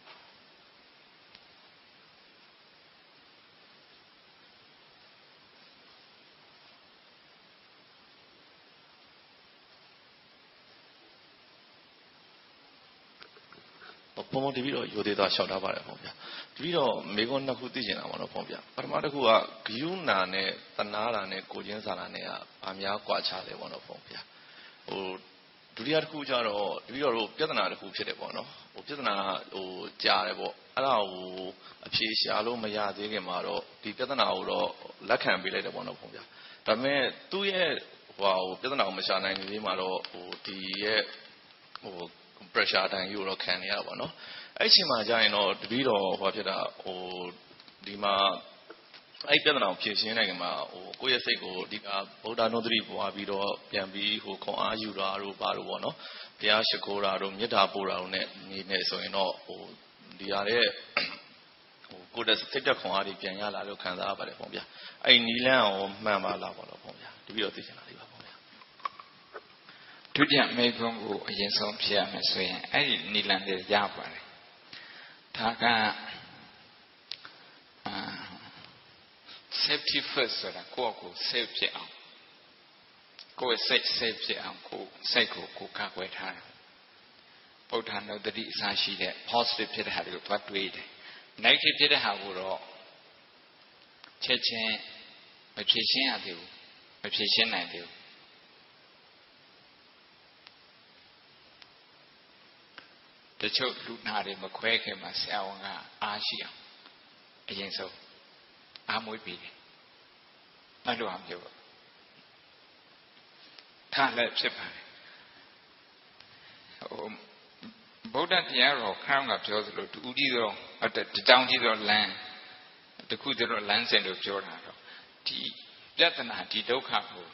ဘုံဘုံတပည့်တော်ရိုသေးသားလျှောက်ထားပါတယ်ဘုံဗျာတပည့်တော်မိကုန်းနှစ်ခုသိကျင်တာပါတော့ဘုံဗျာပထမတစ်ခုကဂယုဏနဲ့တဏှာတာနဲ့ကိုချင်းစာတာနဲ့ကဘာများကွာခြားလဲပေါ့နော်ဘုံဗျာဒုတိယတစ်ခုကျတော့တပည့်တော်တို့ပြဿနာတစ်ခုဖြစ်တယ်ပေါ့နော်ပြဿနာကြားတယ်ပေါ့အဲ့ဒါကိုအဖြေရှာလို့မရသေးခင်မှာတော့ဒီပြဿနာကိုတော့လက်ခံပေးလိုက်တယ်ပေါ့နော်ဘုံဗျာဒါပေမဲ့သူ့ရဲ့ပြဿနာကိုမရှာနိုင်သေးမှာတော့ဒီရဲ့pressure အတိုင်းယူတော့ခံနေရတာပေါ့နော်အဲ့ချိန်မှာကြာရင်တော့တပည့်တော်ဖြစ်တာဒီမှာအဲ့ပြဿနာကိုဖြေရှင်းနိုင်ကြမှာကိုယ့်ရဲ့စိတ်ကိုဒီကဗုဒ္ဓနုဒ္ဓတိပွားပြီးတော့ပြန်ပြီးခွန်အားယူတာတို့ဘာလို့ပေါ့နော်ဘုရားရှိခိုးတာတို့မေတ္တာပို့တာတို့နဲ့နေနေဆိုရင်တော့ဒီရတဲ့ကိုယ်တည်းစိတ်သက်ခွန်အားတွေပြန်ရလာလို့ခံစားရပါတယ်ပေါ့ဗျာအဲ့နီလန်းအောင်မှန်ပါလားပေါ့နော်ပေါ့ဗျာတပည့်တော်သိချင်တာလေးပါပေါ့ဗျာဒုတိယမေခွန်းကိုအရင်ဆုံးဖြေရမယ်ဆိုရင်အဲ့ဒီနိလန်လေးရပါတယ်ဒါကsafety first ဆိုတာကိုယ့်ကို safe ဖြစ်အောင်ကိုယ့်စိတ် safe ဖြစ်အောင်ကိုယ်စိတ်ကိုကာကွယ်ထားတယ်ဗုဒ္ဓနုတ္တိအစရှိတဲ့ positive ဖြစ်တဲ့ဟာတွေကိုသွားတွေးတယ် negative ဖြစ်တဲ့ဟာကိုတော့ချက်ချင်းမဖြေရှင်းရသေးဘူးမဖြေရှင်းနိုင်သေးဘူးတချို့လူနာတွေမခွဲခင်မှာဆရာဝန်ကအားရှိအောင်အရင်ဆုံးအားမွေးပြီးတယ်မလို့အောင်ပြောထားလည်းဖြစ်ပါတယ်ဗုဒ္ဓတရားတော်ခရောင်းကပြောသလိုတူကြီးသောတကြောင်ကြီးသောလမ်းတခုတည်းတော့လမ်းစဉ်လို့ပြောတာတော့ဒီပြဿနာဒီဒုက္ခကို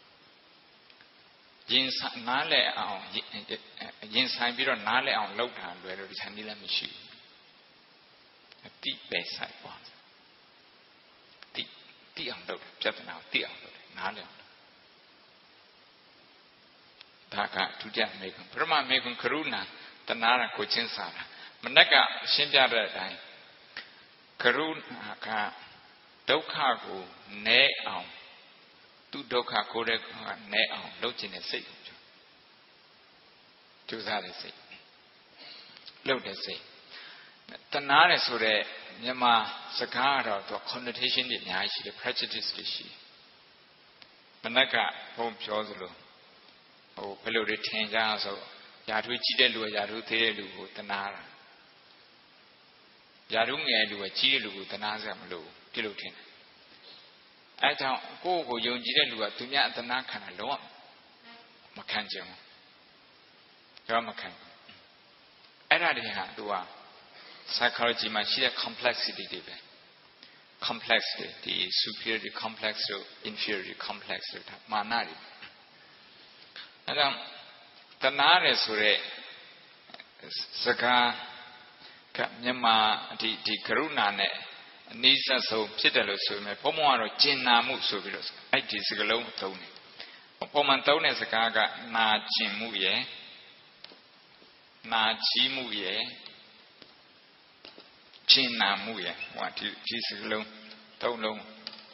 ရင်ဆိုင်နားလည်အောင်ရင်ဆိုင်ပြီးတော့နားလည်အောင်လုပ်တာလွယ်လို့ဒီခြံနည်းလည်းမရှိဘူးအတိပဲဆိုင်သွားတိအောင်လုပ်ပြဿနာကိုတိအောင်လုပ်နားလည်အောင်ဒါကဒုတိယမေကွန်ပရမမေကွန်ကရုဏာတဏှာကိုချင်းစားတာမနက်ကရှင်းပြတဲ့အတိုင်းကရုဏာကဒုက္ခကိုနည်းအောင်သူဒုက္ခကိုယ်တည်းကနည်းအောင်လုပ်ခြင်းနဲ့စိတ်ကိုကြိုးစားတဲ့စိတ်လုပ်တဲ့စိတ်တဏှာနဲ့ဆိုတဲ့မြန်မာစကားကတော့သူ connotation တွေအများကြီးရှိတယ် prejudice တွေရှိမနက်ကဘုံပြောသလိုဘယ်လိုတွေထင်ကြဆိုယာထွေးကြီးတဲ့လူကယာထွေးသေးတဲ့လူကိုတဏှာတာယာထွေးငယ်လူကကြီးတဲ့လူကိုတဏှာစရာမလိုဘူးဒီလိုထင်တယ်အဲကြောင့်ကိုယ့်ကိုယုံကြည်တဲ့လူကသူများအတဏှာခံတာလုံးဝမခံကြဘူးတော့မခံဘူးအဲ့ဒါတွေဟာသူက psychology မှာရှိတဲ့ complexity တွေပဲ complex တွေဒီ superiority complex တို့ inferiority complex တို့ဒါမာနတွေအဲ့တော့တဏှာရယ်ဆိုတဲ့စကားကမြန်မာဒီကရုဏာနဲ့အနည်းဆက်ဆုံးဖြစ်တယ်လို့ဆိုရင်ဘုံဘုံကတော့ကျင်နာမှုဆိုပြီးတော့အဲ့ဒီစကားလုံးကိုသုံးတယ်ပုံမှန်သုံးတဲ့စကားကနာကျင်မှုရယ်နာချီးမှုရယ်ကျင်နာမှုရယ်ဟိုဒီစကားလုံးသုံးလုံး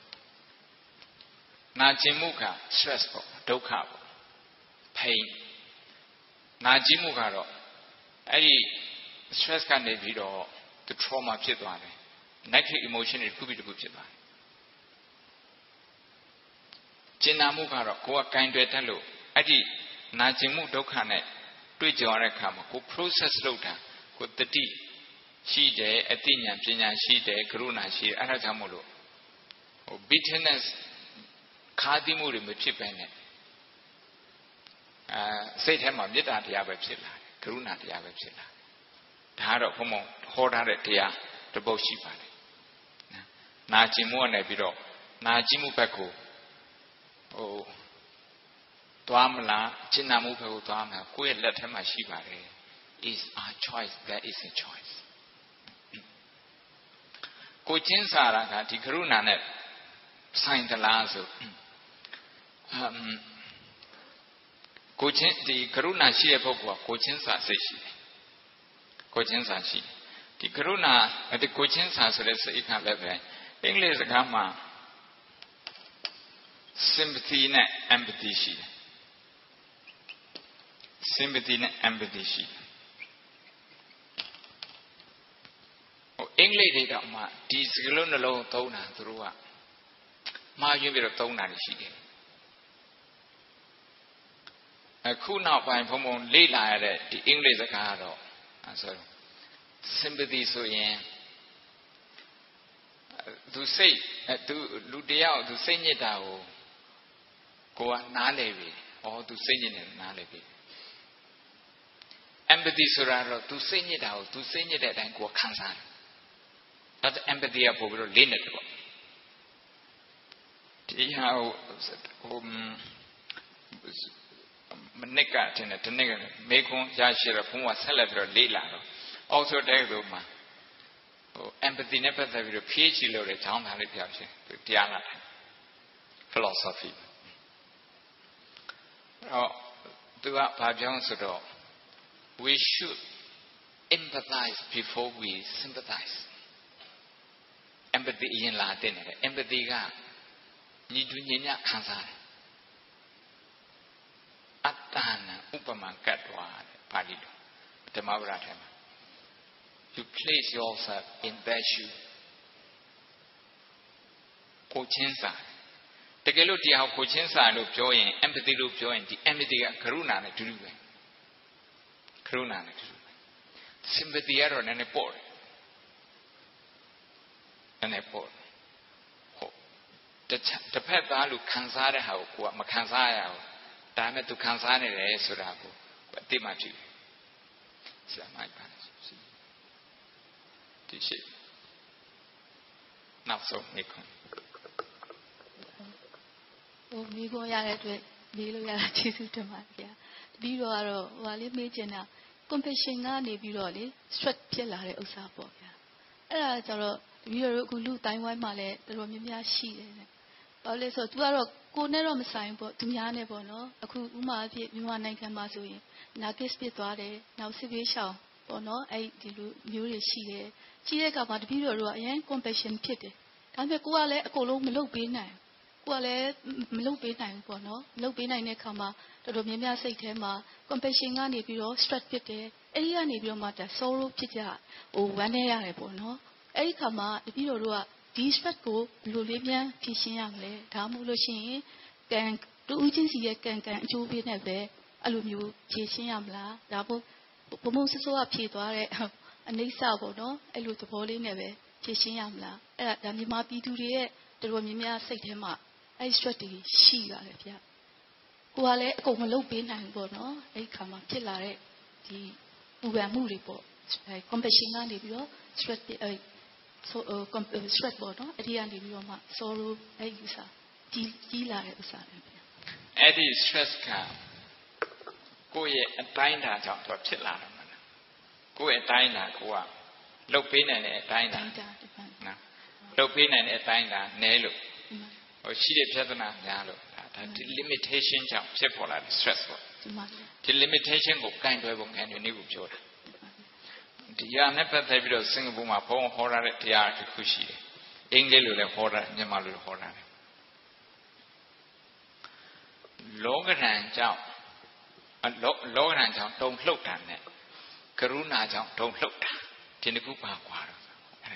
နာကျင်မှုက stress ပေါ့ဒုက္ခပေါ့ pain နာကျင်မှုကတော့အဲ့ဒီ stress ကနေပြီးတော့ trauma ဖြစ်သွားတယ် negative emotion တွေတစ်ခုပြီးတစ်ခုဖြစ်သွားတယ်ကျင်နာမှုကတော့ကိုယ်ကကင်တွယ်တတ်လို့အဲ့ဒီနာကျင်မှုဒုက္ခနဲ့တွေ့ကြရတဲ့အခါမှာကို process လုပ်တာကိုတတိရှိတယ်အသိဉာဏ်ပညာရှိတယ်ကရုဏာရှိတယ်အဲ့ဒါကြောင့်မို့လို့bitterness ခါတိမှုတွေမဖြစ်ပဲနဲ့စိတ်ထဲမှာမေတ္တာတရားပဲဖြစ်လာတယ်ကရုဏာတရားပဲဖြစ်လာဒါကတော့ဘုံဘုံဟောထားတဲ့တရားတစ်ပုဒ်ရှိပါတယ်နာကျင်မှုကနေပြီးတော့နာကျင်မှုဘက်ကိုသွားမလားကျင်နာမှုဘက်ကိုသွားမလားကိုယ့်ရဲ့လက်ထဲမှာရှိပါတယ် is our choice that is a choice ကိုချင်းစာရကဒီကရုဏာနဲ့ဆိုင်သလားဆိုကိုချင်းဒီကရုဏာရှိတဲ့ပုဂ္ဂိုလ်ကကိုချင်းစာစိတ်ရှိတယ်ကိုချင်းစာရှိဒီကရုဏာဒီကိုချင်းစာဆိုတဲ့စိတ်ကလည်းပဲအင်္ဂလိပ်စကားမှာ sympathy နဲ့ empathy ရှိတယ် sympathy နဲ့ empathy ရှိတယ်အင်္ဂလိပ်တွေတော့မှဒီစကားလုံးနှလုံးသုံးတာသူတို့ကမှားယွင်းပြီးတော့သုံးတာရှိတယ်အခုနောက်ပိုင်းဘုံဘုံလေ့လာရတဲ့ဒီအင်္ဂလိပ်စကားကတော့ဆို sympathy ဆိုရင်သူစိတ်သူလူတယောက်သူစိတ်ညစ်တာကိုကနားလည်ပြီဩသူစိတ်ညစ်နေနားလည်ပြီ empathy ဆိုတာတော့သူစိတ်ညစ်တာကိုသူစိတ်ညစ်တဲ့အတိုင်းကိုခံစားတယ်ဒါ empathy ကပို့ပြီးတော့လေးနေတယ်ပေါ့ဒီဟာဟိုမနစ်ကတင်တယ်ဒီနေ့ကမေခွန်းရရှိတော့ဘုံကဆက်လက်ပြီးတော့လေးလာတော့အောက်ဆိုတဲ့သူမှာempathy နဲ့ပတ်သက်ပြီးတော့ PhD လုပ်တဲ့ကျောင်းသားလေးပြောင်းရှင်သူတရားလာတယ် philosophy သူကဘာပြောင်းဆိုတော့ we should empathize before we sympathize empathy အရင်လာတဲ့နေတယ် empathy ကညီတူညီမျှခံစားတယ်အတ္တနာဥပမာကတ်သွားတယ်ပါဠိတော်ဓမ္မပဒထဲမှာYou place yourself in their shoe. ကိုချင်းစာတကယ်လို့တရားကိုချင်းစာလို့ပြောရင် empathy လို့ပြောရင်ဒီ empathy ကကရုဏာနဲ့တူတူပဲကရုဏာနဲ့တူတူပဲ sympathy ကတော့နည်းနည်းပေါ့တယ်နည်းနည်းပေါ့ဟုတ်တစ်ဖက်သားလို့ခံစားတဲ့ဟာကိုကမခံစားရဘူးဒါပေမဲ့သူခံစားနေတယ်ဆိုတာကိုအသိမှဖြစ်တယ်ဆရာမိုက်ပါရှိနာနောက်ဆုံးမိခွန်းမိခွန်းရတဲ့အတွက်မေးလို့ရတာကျေးဇူးတင်ပါတယ်ဗျာပြီးတော့ဟိုလေးမေးချင်တာ compassion ကနေပြီးတော့လေ stress ဖြစ်လာတဲ့ဥစ္စာပေါ့ဗျာအဲ့ဒါကျတော့ပြီးတော့အခုလူတိုင်းဝိုင်းမှာလည်းတော်တော်များများရှိတယ်နဲ့ဘာလို့လဲဆိုတော့ तू ကတော့ကိုနဲ့တော့မဆိုင်ဘူးပေါ့သူများနဲ့ပေါ့နော်အခုဥမာအဖြစ်မြန်မာနိုင်ငံမှာဆိုရင်နာဂစ်ဖြစ်သွားတယ်နောက်စစ်ပေးရှောင်ပေါ့နော်အဲ့ဒီလိုမျိုးတွေရှိတယ်ရှိတဲ့အခါမှာတပည့်တော်တို့ကအရင် compassion ဖြစ်တယ်ဒါပေမဲ့ကိုကလည်းအကုန်လုံးမလုပ်ပေးနိုင်ကိုကလည်းမလုပ်ပေးနိုင်ဘူးပေါ့နော်မလုပ်ပေးနိုင်တဲ့အခါမှာတော်တော်များများစိတ်ထဲမှာ compassion ကနေပြီးတော့ stress ဖြစ်တယ်အဲ့ဒီကနေပြီးတော့မှ sorrow ဖြစ်ကြဝမ်းနေရတယ်ပေါ့နော်အဲ့ဒီအခါမှာတပည့်တော်တို့ကဒီ stress ကိုဘယ်လိုလေးပြန်ဖြေရှင်းရမလဲဒါမှမဟုတ်လို့ရှိရင်ကံတူဦးချင်းစီရဲ့ကံအကျိုးပေးနဲ့ပဲအဲ့လိုမျိုးဖြေရှင်းရမလားဒါမှမဟုတ်ဘုံစစိုးကဖြေသွားတဲ့အနိစ္စပေါ့နော်အဲ့လိုသဘောလေးနဲ့ပဲဖြေရှင်းရမလားအဲ့ဒါမြန်မာပြည်သူတွေရဲ့တော်တော်များများစိတ်ထဲမှာအဲ့ stress တွေရှိပါတယ်ဗျကိုကလည်းအကုန်မလုပ်ပေးနိုင်ဘူးပေါ့နော်အဲ့ခါမှာဖြစ်လာတဲ့ဒီပူပန်မှုတွေပေါ့ compassion ကနေပြီးတော့ stress ပေါ့နော်အဲ့ဒီကနေပြီးတော့မှ sorrow အဲ့ဒီဥစ္စာကြီးလာတဲ့ဥစ္စာတွေဗျအဲ့ဒီ stress ကကိုယ့်ရဲ့အတိုင်းအတာကြောင့်တော့ဖြစ်လာတယ်မလားကိုယ့်ရဲ့အတိုင်းအတာကိုကလှုပ်ပေးနိုင်တဲ့အတိုင်းအတာနော်လှုပ်ပေးနိုင်တဲ့အတိုင်းအတာနည်းလို့ဟိုရှိတဲ့ပြဿနာများလို့ဒါဒီ limitation ကြောင့်ဖြစ်ပေါ်လာတဲ့ stress ပေါ့ဒီ limitation ကိုကန့်တွယ်ပုံခံနေနေကိုပြောတာဒီရနဲ့ပတ်သက်ပြီးတော့စင်ကာပူမှာဘုံဟောထားတဲ့တရားတစ်ခုရှိတယ်အင်္ဂလိပ်လိုလည်းဟောတာမြန်မာလိုလည်းဟောတာလောကဓာတ်ကြောင့်လောကဓာတ်ကြောင့်တုံလှုပ်တာနဲ့ကရုဏာကြောင့်တုံလှုပ်တာဒီနှစ်ခုပါကွာတော့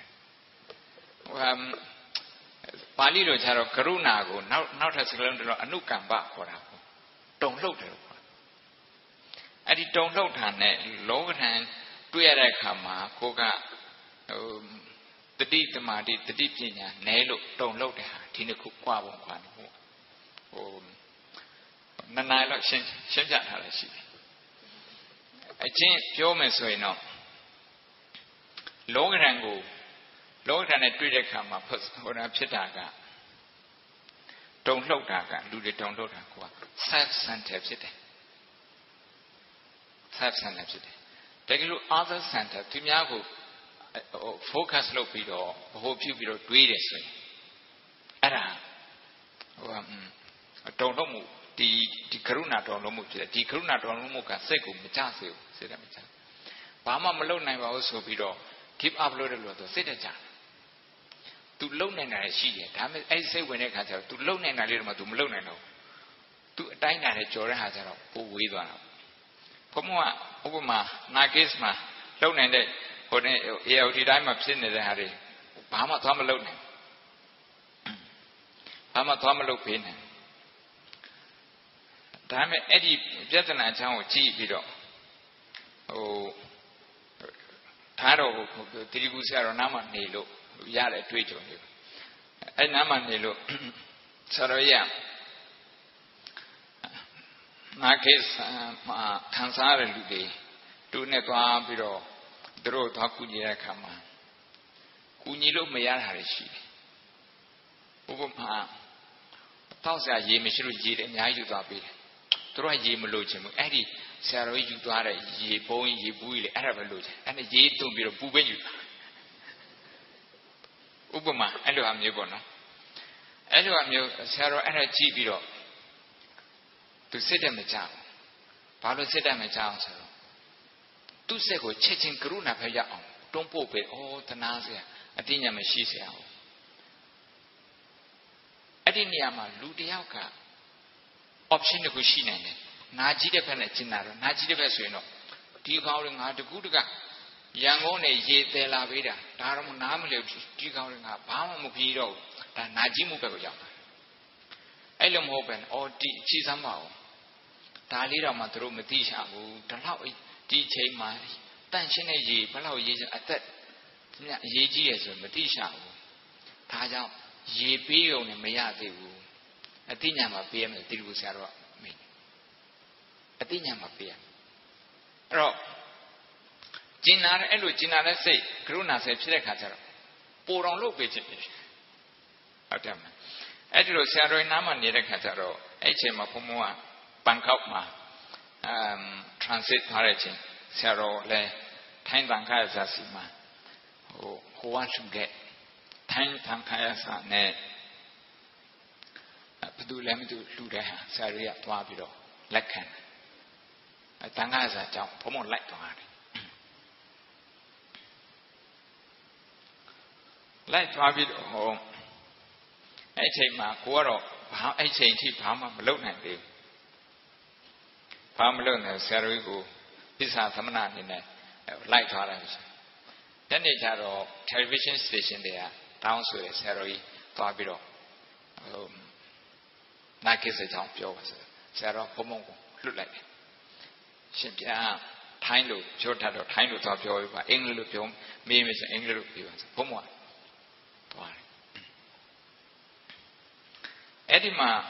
ပါဠိလိုကျတော့ကရုဏာကိုနောက်ထပ်စကားလုံးတော့အနုကမ္ပခေါ်တာပေါ့တုံလှုပ်တယ်ပေါ့အဲ့ဒီတုံလှုပ်တာနဲ့လောကဓာတ်တွေ့ရတဲ့အခါမှာကိုကတတိတမာတိတတိပညာနဲလို့တုံလှုပ်တဲ့ဟာဒီနှစ်ခုကွာပုံကွာနေပေါ့ဟိုနှစ်နိုင်လောက်ရှင်းပြထားလို့ရှိတယ်အချင်းပြောမယ်ဆိုရင်တော့လောကဓာတ်ကိုလောကဓာတ်နဲ့တွေ့တဲ့အခါမှာဟိုတာဖြစ်တာကတုံလှုပ်တာကလူတွေတုံလှုပ်တာကိုက self center ဖြစ်တယ် self center ဖြစ်တယ်တကယ်လို့ other center သူများကိုfocus လုပ်ပြီးတော့ဘ ਹੁ ပြုပြီးတော့တွေးတယ်ဆိုရင်အဲ့ဒါတုံလှုပ်မှုဒီကရုဏာတုံလှုပ်မှုဖြစ်တယ်ဒီကရုဏာတုံလှုပ်မှုကစိတ်ကိုမကြစေဘူးစိတ်ကမကြဘာမှမလုပ်နိုင်ပါဘူးဆိုပြီးတော့ give up လုပ်တယ်လို့ဆိုစိတ်တကြသူလုံနိုင်တာရှိတယ်ဒါပေမဲ့အဲ့စိတ်ဝင်တဲ့ခါကျတော့ तू လုံနိုင်တာလေးတော့မှ तू မလုံနိုင်တော့ဘူး तू အတိုင်းတာနဲ့ကြော်တဲ့ဟာကျတော့ပိုဝေးသွားတာဘုံကဥပမာနာဂစ်မှာလုံနိုင်တဲ့ဟိုတဲ့ AOT တိုင်းမှာဖြစ်နေတဲ့ဟာတွေဘာမှသွားမလုံနိုင်ဘာမှသွားမလုပ်ပေးနိုင်ဒါပေမဲ့အဲ့ဒီပြဿနာအကြောင်းကိုကြည့်ပြီးတော့ဟိုထားတော့တိရိပုဆရာတော်နားမှာနေလို့ရတဲ့တွေ့ကြုံတွေအဲ့နားမှာနေလို့ဆရာတော်ရနာဂစ်မှာခံစားရတဲ့လူတွေသူနဲ့သွားပြီးတော့သူတို့သွားကူညီတဲ့အခါမှာကူညီလို့မရတာတွေရှိတယ်ဥပမာတောက်ဆရာရေမရှိလို့ရေအများကြီးယူသွားပေးတယ်သူတို့ကရေမလို့ချင်ဘူးအဲ့ဒီဆရာတော်ကြီးယူသွားတဲ့ရေပုံးရေဘူးကြီးလေအဲ့ဒါပဲလို့ချင်အဲ့ဒါရေတုံပြီးတော့ပူပဲယူဥပမာအဲ့လိုအမျိုးပေါ့နော်အဲ့လိုအမျိုးဆရာတော်အဲ့ဒါကြည့်ပြီးတော့သူစိတ်တက်မကြဘူးဘာလို့စိတ်တက်မကြအောင်ဆိုတော့သူ့စိတ်ကိုချက်ချင်းကရုဏာဖက်ရအောင်တွန်းပို့ပေးဩတနာစရာအတိညာမရှိစရာအဲ့ဒီနေရာမှာလူတယောက်က option တစ်ခုရှိနိုင်တယ်နာကြည့်တဲ့ဘက်နဲ့ကျင်တာတော့နာကြည့်တဲ့ဘက်ဆိုရင်တော့ဒီကောင်းလေးငါတကူးတကရန်ကုန်နဲ့ရေတယ်လာပေးတာဒါတော့နားမလည်ဘူးဒီကောင်းလေးငါဘာမှမပြီးတော့ဘူးဒါနာကြည့်မှုဘက်ကိုရောက်တာအဲ့လိုမဟုတ်ပဲအော်ဒီချီစမ်းပါဦးဒါလေးတော့မှသူတို့မသိချဘူးဒါတော့ဒီချိန်မှာတန့်ရှင်းတဲ့ရေဘယ်လောက်ရေအသက်အရေးကြီးရဆိုမသိချဘူးဒါကြောင့်ရေပေးုံနဲ့မရသေးဘူးအတိညာမှာပေးရမယ်တိရုဆရာတော်ကမိတ်အတိညာမှာပေးရအဲ့တော့ကျင်နာတဲ့အဲ့လိုကျင်နာတဲ့စိတ်ကရုဏာစိတ်ဖြစ်တဲ့ခါကျတော့ပိုတော်လုပ်ပေးခြင်းဖြစ်ဟုတ်တယ်မလားအဲ့ဒီလိုဆရာတော်နားမှာနေတဲ့ခါကျတော့အဲ့ချိန်မှာဘုံဘုံကဘန်ကောက်မှာtransit ထားတဲ့အချိန်ဆရာတော်လည်းထိုင်းတန်ခါရစာစီမှာဟိုကလူတဲ့ထိုင်းတန်ခါရစာနဲ့ဘယ်သူလဲမသိလူတဲ့ဟာဆရာတော်ကသွားပြီးတော့လက်ခံတန်ခါရစာကြောင့်ဘုံဘုံလိုက်သွားတယ်လိုက်သွားပြီးတော့အဲ့ချိန်မှာကိုကတော့အဲ့ချိန်ထိဘာမှမလုပ်နိုင်သေးဘူးဘာမလုပ်နိုင်ဆရာတော်ကြီးကိုပစ္စာသမဏအနေနဲ့လိုက်သွားတယ်ဆိုညနေကျတော့ television station တွေကတောင်းဆိုတယ်ဆရာတော်ကြီးသွားပြီးတော့နာကိစ္စကြောင့်ပြောပါဆိုဆရာတော်ဘုံဘုံကိုလွတ်လိုက်တယ်ရှင်ပြထိုင်းလို့ပြောတတ်တော့ထိုင်းလို့သွားပြောပြီးပါအင်္ဂလိပ်လို့ပြောမေးမယ်ဆိုအင်္ဂလိပ်လို့ပြောပါဆိုဘုံဘုံသွားတယ်အဲ့ဒီမှာ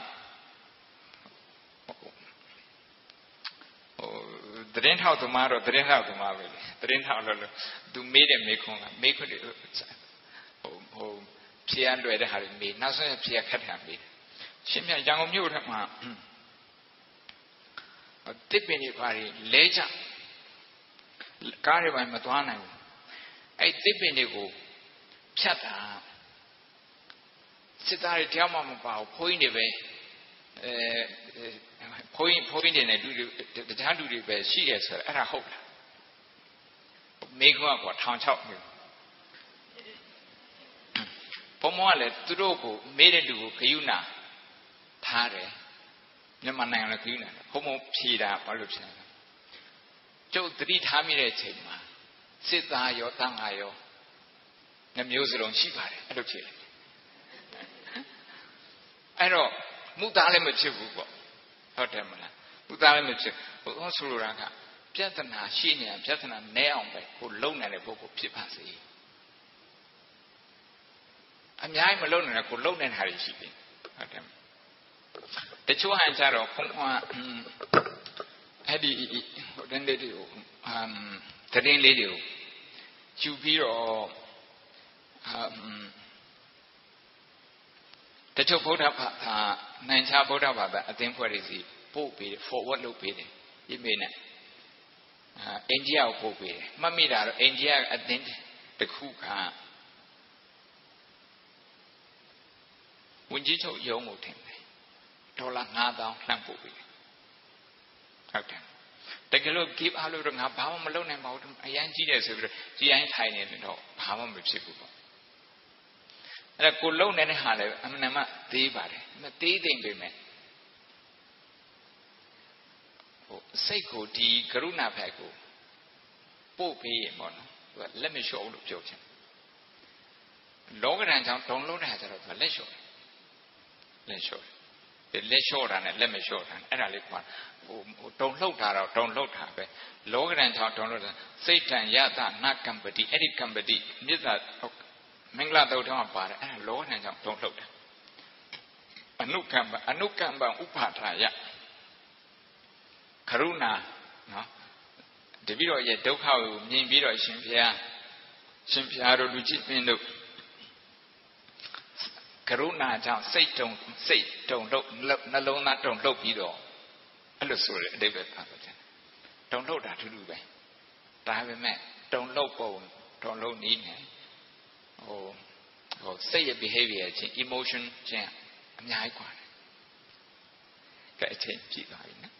သတင်းထောက်သမားတော့သတင်းထောက်သမားပဲလေသတင်းထောက်လို့သူမေးတဲ့မေးခွန်းကမေးခွန်းတွေဖြေရလွယ်တဲ့ဟာတွေမေးနောက်ဆုံးဖြေရခက်တာမေးရှင်မြတ်ရန်ကုန်မြို့ထက်မှာတစ်ပင်တွေပါလဲကြကားတွေပိုင်းမသွားနိုင်ဘူးအဲ့တစ်ပင်တွေကိုဖြတ်တာစစ်သားတွေတယောက်မှမပါဘူးဘုန်းကြီးတွေပဲဘုန်းကြီးတွေနဲ့လူတွေတခြားလူတွေပဲရှိတယ်ဆိုတော့အဲ့ဒါဟုတ်လားမိခွန်းက1600မျိုးဘုံမောကလည်းသူတို့ကိုမေးတဲ့လူကိုခယူနာထားတယ်မြန်မာနိုင်ငံလည်းခယူနာဘုံမောဖြေတာဘာလို့ဖြေလဲကျုပ်သတိထားမိတဲ့အချိန်မှာစစ်သားရောတန်ဃာရောနှမျိုးစလုံးရှိပါတယ်အဲ့လိုဖြေတယ်အဲ့တော့မူသားလည်းမဖြစ်ဘူးပေါ့ဟုတ်တယ်မလားမူသားလည်းမဖြစ်ဘုရားဆိုလိုတာကပြဿနာရှိနေပြဿနာနဲအောင်ပဲကိုလုံနိုင်တဲ့ပုဂ္ဂိုလ်ဖြစ်ပါစေအများကြီးမလုံနိုင်တဲ့ကိုလုံနိုင်တာရှိတယ်ဟုတ်တယ်တချို့ဟန်ကြတော့ဘုရားအဲ့ဒီဟိုတန်းလေးတွေကိုသတင်းလေးတွေကိုယူပြီးတော့တချို့ဗုဒ္ဓဘာသာနိုင်ချဗုဒ္ဓဘာသာအသင်းဖွဲ့တွေစီပို့ပြီး forward လုပ်ပေးတယ်ဒီမေနဲ့အိန္ဒိယကိုပို့ပေးတယ်မှတ်မိတာတော့အိန္ဒိယအသင်းတစ်ခုကဝန်ကြီးချုပ်ရုံးကိုထင်တယ်ဒေါ်လာ9000လှမ်းပို့ပေးတယ်ဟုတ်တယ်တကယ်လို့ give အားလို့တော့ငါဘာမှမလုပ်နိုင်ပါဘူးအရန်ကြီးတယ်ဆိုပြီးတော့ကြီးတိုင်းထိုင်နေတယ်တော့ဘာမှမဖြစ်ဘူးပေါ့အဲ့ဒါကိုလုံနေတဲ့ဟာလည်းအမှန်မှသေးပါတယ်မသေးသိမ့်ပေမဲ့စိတ်ကိုဒီကရုဏာဘက်ကိုပို့ပေးရင်ပေါ့နော်သူကလက်မလျှော့ဘူးလို့ပြောချင်လောကဓာတ်ကြောင့်ဒုံလုံးတဲ့ဟာကျတော့သူကလက်လျှော့လက်လျှော့တာနဲ့လက်မလျှော့တာအဲ့ဒါလေးကဟိုဒုံလှုပ်တာတော့ဒုံလှုပ်တာပဲလောကဓာတ်ကြောင့်ဒုံလှုပ်တာစိတ်တန်ယတနာကံပတိအဲ့ဒီကံပတိမြစ်သာမင်္ဂလာတုတ်ထဲမှာပါတယ်အဲ့ဒါလောကဓာတ်ကြောင့်ဒုံလှုပ်တာအနုကံပံဥပါထာယကရုဏာနော်တပည့်တော်ရဲ့ဒုက္ခကိုမြင်ပြီးတော့ရှင်ဘုရားတို့လူကြီးမင်းတို့ကရုဏာကြောင့်စိတ်တုံလို့နှလုံးသားတုံလှုပ်ပြီးတော့အဲ့လိုဆိုတဲ့အဓိပ္ပာယ်ပါတယ်တုံလှုပ်တာထူးထူးပဲဒါပေမဲ့တုံလှုပ်ပုံတုံလှုပ်နည်းနဲ့ဟိုစိတ်ရဲ့ behavior ချင်း emotion ချင်းအများကြီးกว่าတယ်ကဲအချိန်ပြည့်သွားပြီနော်